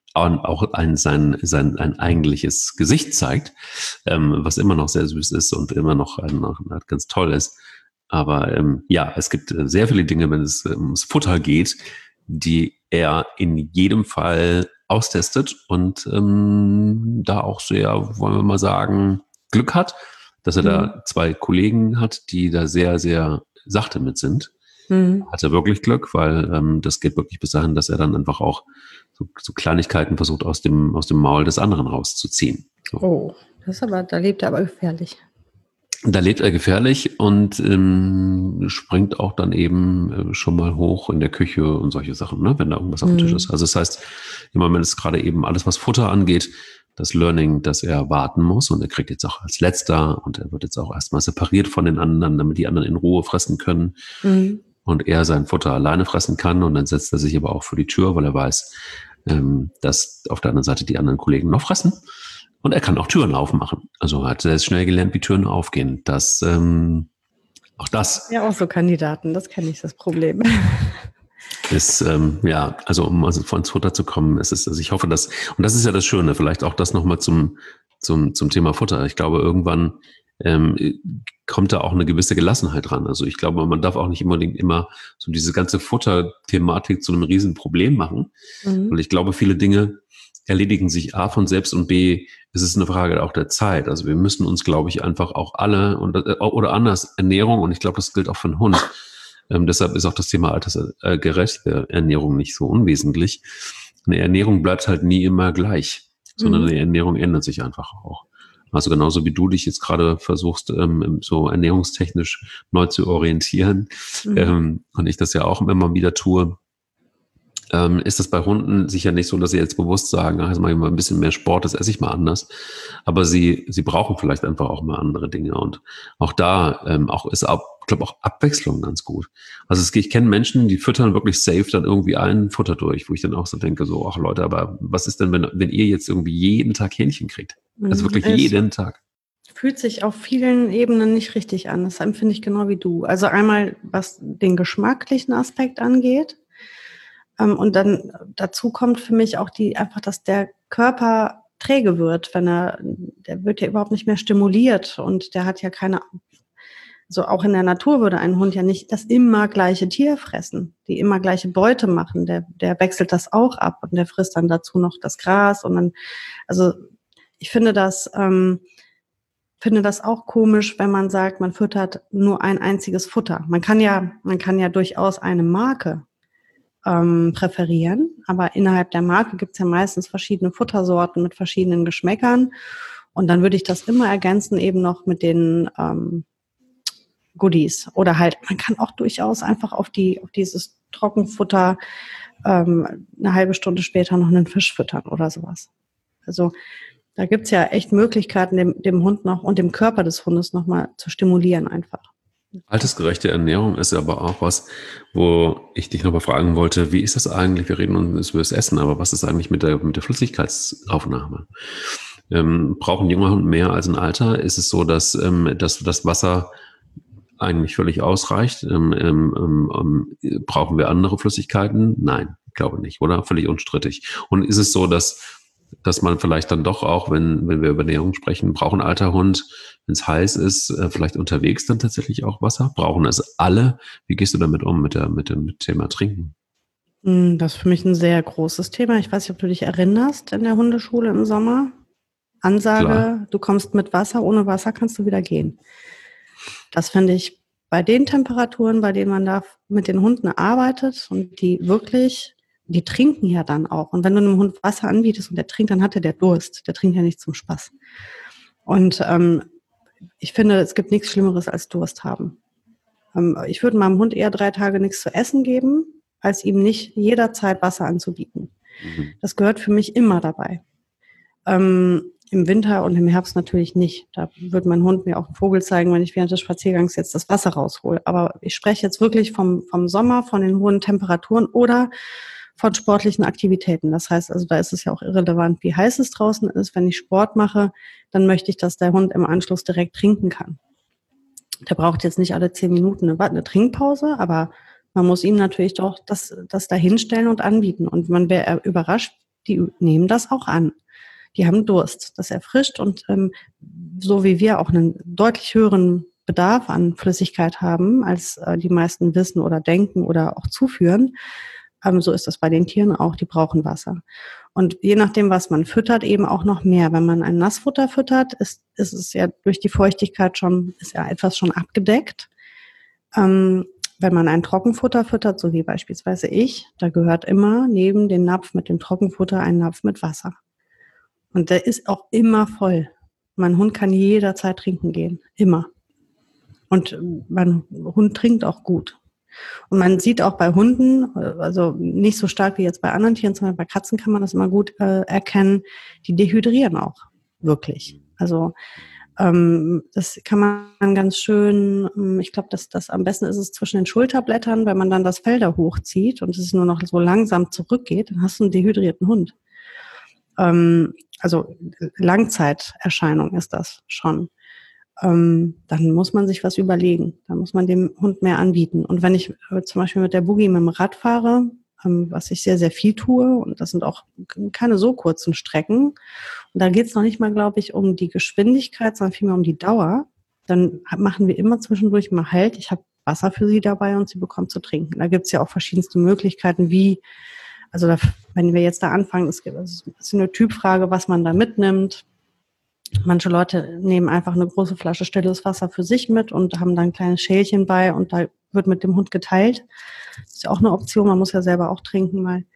eigentliches Gesicht zeigt, was immer noch sehr süß ist und immer noch ganz toll ist. Aber ja, es gibt sehr viele Dinge, wenn es ums Futter geht, die er in jedem Fall austestet und da auch sehr, wollen wir mal sagen, Glück hat, dass er da 2 Kollegen hat, die da sehr, sehr sachte mit sind. Hat er wirklich Glück, weil das geht wirklich bis dahin, dass er dann einfach auch so Kleinigkeiten versucht, aus dem Maul des anderen rauszuziehen. So. Oh, da lebt er aber gefährlich. Da lebt er gefährlich und springt auch dann eben schon mal hoch in der Küche und solche Sachen, ne, wenn da irgendwas auf dem Tisch ist. Also das heißt, im Moment ist gerade eben alles, was Futter angeht, das Learning, dass er warten muss, und er kriegt jetzt auch als Letzter und er wird jetzt auch erstmal separiert von den anderen, damit die anderen in Ruhe fressen können und er sein Futter alleine fressen kann, und dann setzt er sich aber auch vor die Tür, weil er weiß, dass auf der anderen Seite die anderen Kollegen noch fressen. Und er kann auch Türen aufmachen. Also hat er schnell gelernt, wie Türen aufgehen. Auch das. Ja, auch so Kandidaten, das kenne ich, das Problem. Ist, ja, also um von ins Futter zu kommen, also ich hoffe, dass, und das ist ja das Schöne, vielleicht auch das nochmal zum Thema Futter. Ich glaube, irgendwann kommt da auch eine gewisse Gelassenheit ran. Also ich glaube, man darf auch nicht unbedingt immer so diese ganze Futter-Thematik zu einem Riesen-Problem machen. Weil ich glaube, viele Dinge erledigen sich A von selbst und B, es ist eine Frage auch der Zeit. Also wir müssen uns, glaube ich, einfach auch alle oder anders Ernährung, und ich glaube, das gilt auch für den Hund. Deshalb ist auch das Thema altersgerechte Ernährung nicht so unwesentlich. Eine Ernährung bleibt halt nie immer gleich, sondern eine Ernährung ändert sich einfach auch. Also genauso wie du dich jetzt gerade versuchst, so ernährungstechnisch neu zu orientieren, und ich das ja auch immer wieder tue, ist das bei Hunden sicher nicht so, dass sie jetzt bewusst sagen, jetzt mache ich mal ein bisschen mehr Sport, das esse ich mal anders. Aber sie brauchen vielleicht einfach auch mal andere Dinge. Und auch da ich glaube auch Abwechslung ganz gut. Also ich kenne Menschen, die füttern wirklich safe dann irgendwie ein Futter durch, wo ich dann auch so denke, so, ach Leute, aber was ist denn, wenn ihr jetzt irgendwie jeden Tag Hähnchen kriegt? Also wirklich jeden Tag. Fühlt sich auf vielen Ebenen nicht richtig an. Das empfinde ich genau wie du. Also einmal, was den geschmacklichen Aspekt angeht. Und dann dazu kommt für mich auch einfach, dass der Körper träge wird, der wird ja überhaupt nicht mehr stimuliert und der hat ja also auch in der Natur würde ein Hund ja nicht das immer gleiche Tier fressen, die immer gleiche Beute machen, der wechselt das auch ab und der frisst dann dazu noch das Gras und dann, also ich finde das auch komisch, wenn man sagt, man füttert nur ein einziges Futter. Man kann ja durchaus eine Marke präferieren. Aber innerhalb der Marke gibt es ja meistens verschiedene Futtersorten mit verschiedenen Geschmäckern. Und dann würde ich das immer ergänzen eben noch mit den Goodies. Oder halt, man kann auch durchaus einfach auf dieses Trockenfutter eine halbe Stunde später noch einen Fisch füttern oder sowas. Also da gibt es ja echt Möglichkeiten, dem Hund noch und dem Körper des Hundes nochmal zu stimulieren einfach. Altersgerechte Ernährung ist aber auch was, wo ich dich nochmal fragen wollte, wie ist das eigentlich? Wir reden uns über das Essen, aber was ist eigentlich mit der Flüssigkeitsaufnahme? Brauchen junge Hunde mehr als ein Alter? Ist es so, dass das Wasser eigentlich völlig ausreicht? Brauchen wir andere Flüssigkeiten? Nein, ich glaube nicht, oder? Völlig unstrittig. Und ist es so, dass man vielleicht dann doch auch, wenn wir über Ernährung sprechen, braucht ein alter Hund, wenn es heiß ist, vielleicht unterwegs dann tatsächlich auch Wasser? Brauchen es alle? Wie gehst du damit um, mit dem Thema Trinken? Das ist für mich ein sehr großes Thema. Ich weiß nicht, ob du dich erinnerst in der Hundeschule im Sommer. Ansage, klar. Du kommst mit Wasser, ohne Wasser kannst du wieder gehen. Das finde ich bei den Temperaturen, bei denen man da mit den Hunden arbeitet und die trinken ja dann auch. Und wenn du einem Hund Wasser anbietest und der trinkt, dann hat der Durst. Der trinkt ja nicht zum Spaß. Und ich finde, es gibt nichts Schlimmeres als Durst haben. Ich würde meinem Hund eher 3 Tage nichts zu essen geben, als ihm nicht jederzeit Wasser anzubieten. Das gehört für mich immer dabei. Im Winter und im Herbst natürlich nicht. Da wird mein Hund mir auch einen Vogel zeigen, wenn ich während des Spaziergangs jetzt das Wasser raushole. Aber ich spreche jetzt wirklich vom Sommer, von den hohen Temperaturen oder von sportlichen Aktivitäten. Das heißt also, da ist es ja auch irrelevant, wie heiß es draußen ist. Wenn ich Sport mache, dann möchte ich, dass der Hund im Anschluss direkt trinken kann. Der braucht jetzt nicht alle 10 Minuten eine Trinkpause, aber man muss ihm natürlich doch das da hinstellen und anbieten. Und man wäre überrascht, die nehmen das auch an. Die haben Durst. Das erfrischt und so wie wir auch einen deutlich höheren Bedarf an Flüssigkeit haben, als die meisten wissen oder denken oder auch zuführen, so ist das bei den Tieren auch. Die brauchen Wasser. Und je nachdem, was man füttert, eben auch noch mehr. Wenn man ein Nassfutter füttert, ist es ja durch die Feuchtigkeit ist ja etwas schon abgedeckt. Wenn man ein Trockenfutter füttert, so wie beispielsweise ich, da gehört immer neben den Napf mit dem Trockenfutter ein Napf mit Wasser. Und der ist auch immer voll. Mein Hund kann jederzeit trinken gehen. Immer. Und mein Hund trinkt auch gut. Und man sieht auch bei Hunden, also nicht so stark wie jetzt bei anderen Tieren, sondern bei Katzen kann man das immer gut erkennen, die dehydrieren auch wirklich. Also das kann man ganz schön, ich glaube, dass das am besten ist es zwischen den Schulterblättern, wenn man dann das Fell da hochzieht und es nur noch so langsam zurückgeht, dann hast du einen dehydrierten Hund. Also Langzeiterscheinung ist das schon. Dann muss man sich was überlegen. Dann muss man dem Hund mehr anbieten. Und wenn ich zum Beispiel mit der Boogie mit dem Rad fahre, was ich sehr, sehr viel tue, und das sind auch keine so kurzen Strecken, und da geht es noch nicht mal, glaube ich, um die Geschwindigkeit, sondern vielmehr um die Dauer, dann machen wir immer zwischendurch mal Halt. Ich habe Wasser für sie dabei und sie bekommt zu trinken. Da gibt es ja auch verschiedenste Möglichkeiten, wenn wir jetzt da anfangen, es ist eine Typfrage, was man da mitnimmt. Manche Leute nehmen einfach eine große Flasche stilles Wasser für sich mit und haben dann ein kleines Schälchen bei und da wird mit dem Hund geteilt. Das ist ja auch eine Option, man muss ja selber auch trinken mal.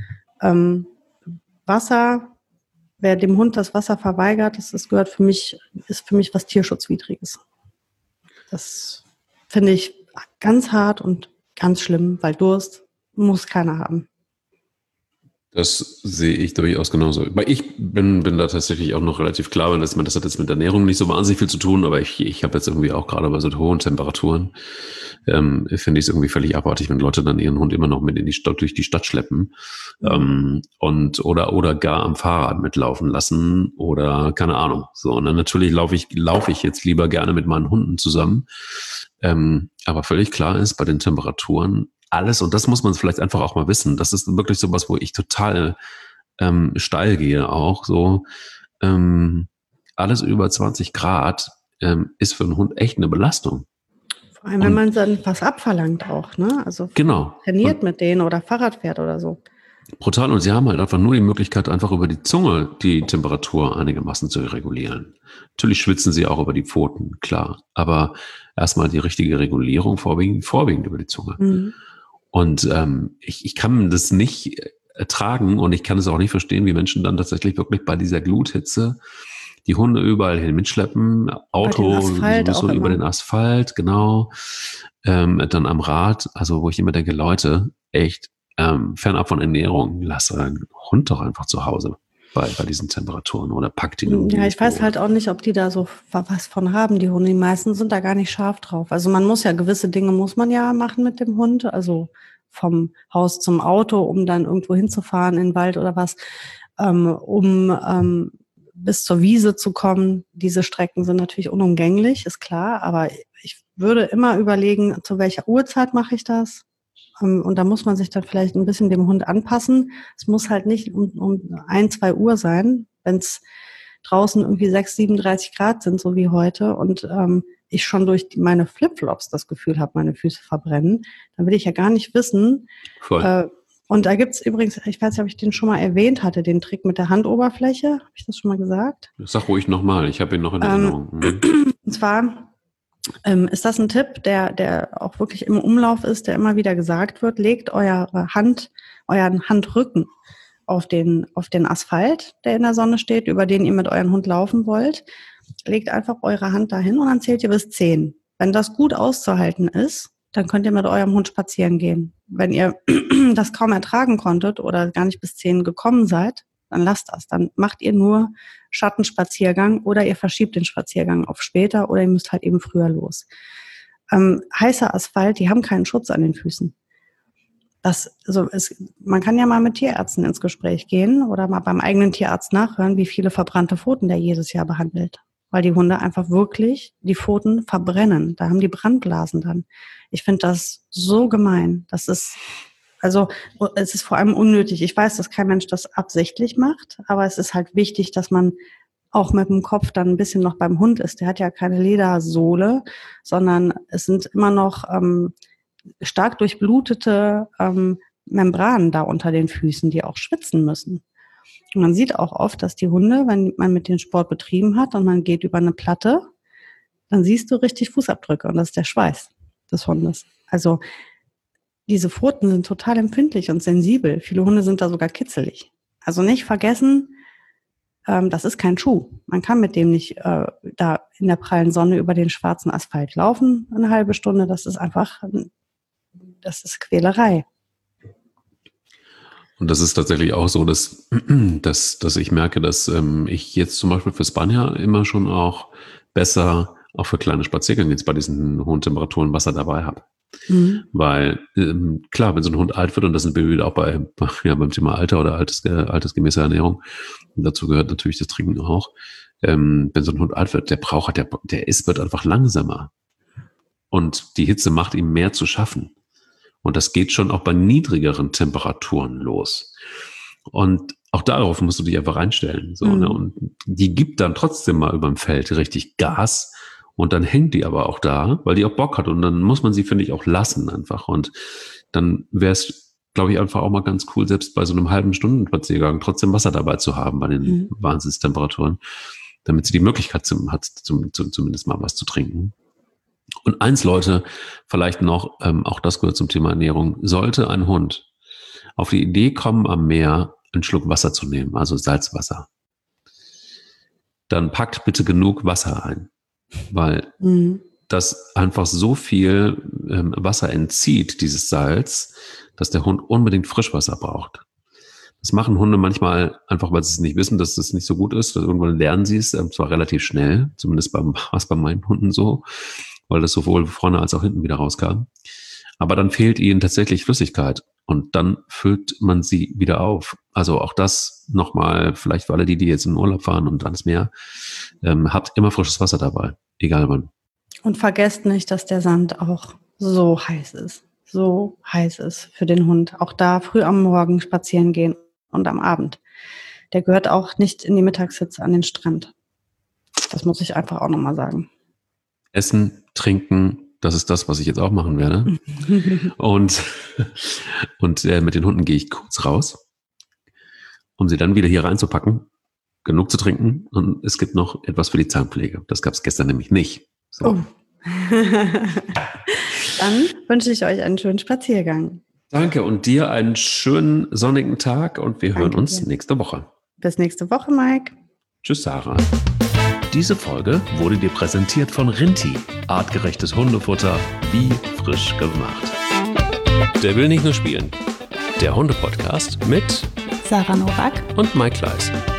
Wasser, wer dem Hund das Wasser verweigert, ist für mich was Tierschutzwidriges. Das finde ich ganz hart und ganz schlimm, weil Durst muss keiner haben. Das sehe ich durchaus genauso. Weil ich bin da tatsächlich auch noch relativ klar, weil das hat jetzt mit Ernährung nicht so wahnsinnig viel zu tun, aber ich habe jetzt irgendwie auch gerade bei so hohen Temperaturen, finde ich es irgendwie völlig abartig, wenn Leute dann ihren Hund immer noch mit durch die Stadt schleppen oder gar am Fahrrad mitlaufen lassen oder keine Ahnung. So, und dann natürlich laufe ich jetzt lieber gerne mit meinen Hunden zusammen. Aber völlig klar ist, bei den Temperaturen alles, und das muss man vielleicht einfach auch mal wissen, das ist wirklich sowas, wo ich total steil gehe auch, so alles über 20 Grad ist für einen Hund echt eine Belastung. Vor allem, wenn man dann was abverlangt auch, ne? Also genau. Trainiert mit denen oder Fahrrad fährt oder so. Brutal, und sie haben halt einfach nur die Möglichkeit, einfach über die Zunge die Temperatur einigermaßen zu regulieren. Natürlich schwitzen sie auch über die Pfoten, klar, aber erstmal die richtige Regulierung vorwiegend über die Zunge. Mhm. Und ich kann das nicht ertragen und ich kann es auch nicht verstehen, wie Menschen dann tatsächlich wirklich bei dieser Gluthitze die Hunde überall hin mitschleppen, Auto sowieso über den Asphalt, genau, dann am Rad, also wo ich immer denke, Leute, echt fernab von Ernährung, lasse einen Hund doch einfach zu Hause bei diesen Temperaturen oder packt ihn. Ja, ich weiß halt auch nicht, ob die da so was von haben, die Hunde. Die meisten sind da gar nicht scharf drauf. Also gewisse Dinge muss man ja machen mit dem Hund, also vom Haus zum Auto, um dann irgendwo hinzufahren in den Wald oder was, bis zur Wiese zu kommen. Diese Strecken sind natürlich unumgänglich, ist klar, aber ich würde immer überlegen, zu welcher Uhrzeit mache ich das? Und da muss man sich dann vielleicht ein bisschen dem Hund anpassen. Es muss halt nicht um 1, 2 Uhr sein, wenn es draußen irgendwie 37 Grad sind, so wie heute, und ich schon durch meine Flipflops das Gefühl habe, meine Füße verbrennen, dann will ich ja gar nicht wissen. Voll. Und da gibt's übrigens, ich weiß nicht, ob ich den schon mal erwähnt hatte, den Trick mit der Handoberfläche. Habe ich das schon mal gesagt? Sag ruhig nochmal, ich habe ihn noch in Erinnerung. Und zwar ist das ein Tipp, der auch wirklich im Umlauf ist, der immer wieder gesagt wird: Legt euren Handrücken auf den Asphalt, der in der Sonne steht, über den ihr mit eurem Hund laufen wollt. Legt einfach eure Hand dahin und dann zählt ihr bis 10. Wenn das gut auszuhalten ist, dann könnt ihr mit eurem Hund spazieren gehen. Wenn ihr das kaum ertragen konntet oder gar nicht bis 10 gekommen seid, dann lasst das. Dann macht ihr nur Schattenspaziergang oder ihr verschiebt den Spaziergang auf später oder ihr müsst halt eben früher los. Heißer Asphalt, die haben keinen Schutz an den Füßen. man kann ja mal mit Tierärzten ins Gespräch gehen oder mal beim eigenen Tierarzt nachhören, wie viele verbrannte Pfoten der jedes Jahr behandelt. Weil die Hunde einfach wirklich die Pfoten verbrennen. Da haben die Brandblasen dann. Ich finde das so gemein. Es ist vor allem unnötig. Ich weiß, dass kein Mensch das absichtlich macht, aber es ist halt wichtig, dass man auch mit dem Kopf dann ein bisschen noch beim Hund ist. Der hat ja keine Ledersohle, sondern es sind immer noch stark durchblutete Membranen da unter den Füßen, die auch schwitzen müssen. Und man sieht auch oft, dass die Hunde, wenn man mit denen Sport betrieben hat und man geht über eine Platte, dann siehst du richtig Fußabdrücke und das ist der Schweiß des Hundes. Also diese Pfoten sind total empfindlich und sensibel. Viele Hunde sind da sogar kitzelig. Also nicht vergessen, das ist kein Schuh. Man kann mit dem nicht da in der prallen Sonne über den schwarzen Asphalt laufen, eine halbe Stunde. Das ist Quälerei. Und das ist tatsächlich auch so, dass ich merke, dass ich jetzt zum Beispiel für Spanier immer schon auch besser auch für kleine Spaziergänge jetzt bei diesen hohen Temperaturen Wasser dabei habe. Mhm. Weil klar, wenn so ein Hund alt wird, und das sind wir wieder auch beim Thema Alter oder altersgemäße Ernährung, und dazu gehört natürlich das Trinken auch, wenn so ein Hund alt wird, wird einfach langsamer. Und die Hitze macht ihm mehr zu schaffen. Und das geht schon auch bei niedrigeren Temperaturen los. Und auch darauf musst du dich einfach einstellen. So, ne? Und die gibt dann trotzdem mal über dem Feld richtig Gas. Und dann hängt die aber auch da, weil die auch Bock hat. Und dann muss man sie, finde ich, auch lassen einfach. Und dann wäre es, glaube ich, einfach auch mal ganz cool, selbst bei so einem halben Stundenspaziergang trotzdem Wasser dabei zu haben bei den Wahnsinnstemperaturen, damit sie die Möglichkeit hat, zumindest mal was zu trinken. Und eins, Leute, vielleicht noch, auch das gehört zum Thema Ernährung, sollte ein Hund auf die Idee kommen, am Meer einen Schluck Wasser zu nehmen, also Salzwasser, dann packt bitte genug Wasser ein, weil das einfach so viel Wasser entzieht, dieses Salz, dass der Hund unbedingt Frischwasser braucht. Das machen Hunde manchmal einfach, weil sie es nicht wissen, dass es nicht so gut ist. Irgendwann lernen sie es, zwar relativ schnell, zumindest bei meinen Hunden so, weil das sowohl vorne als auch hinten wieder rauskam. Aber dann fehlt ihnen tatsächlich Flüssigkeit und dann füllt man sie wieder auf. Also auch das nochmal, vielleicht für alle die jetzt in den Urlaub fahren und alles mehr, habt immer frisches Wasser dabei, egal wann. Und vergesst nicht, dass der Sand auch so heiß ist für den Hund. Auch da früh am Morgen spazieren gehen und am Abend. Der gehört auch nicht in die Mittagshitze an den Strand. Das muss ich einfach auch nochmal sagen. Essen, trinken, das ist das, was ich jetzt auch machen werde. und mit den Hunden gehe ich kurz raus, um sie dann wieder hier reinzupacken, genug zu trinken, und es gibt noch etwas für die Zahnpflege. Das gab es gestern nämlich nicht. So. Oh. Dann wünsche ich euch einen schönen Spaziergang. Danke und dir einen schönen sonnigen Tag und wir hören uns nächste Woche. Bis nächste Woche, Mike. Tschüss, Sarah. Diese Folge wurde dir präsentiert von Rinti. Artgerechtes Hundefutter, wie frisch gemacht. Der will nicht nur spielen. Der Hunde-Podcast mit Sarah Nowak und Mike Kleiss.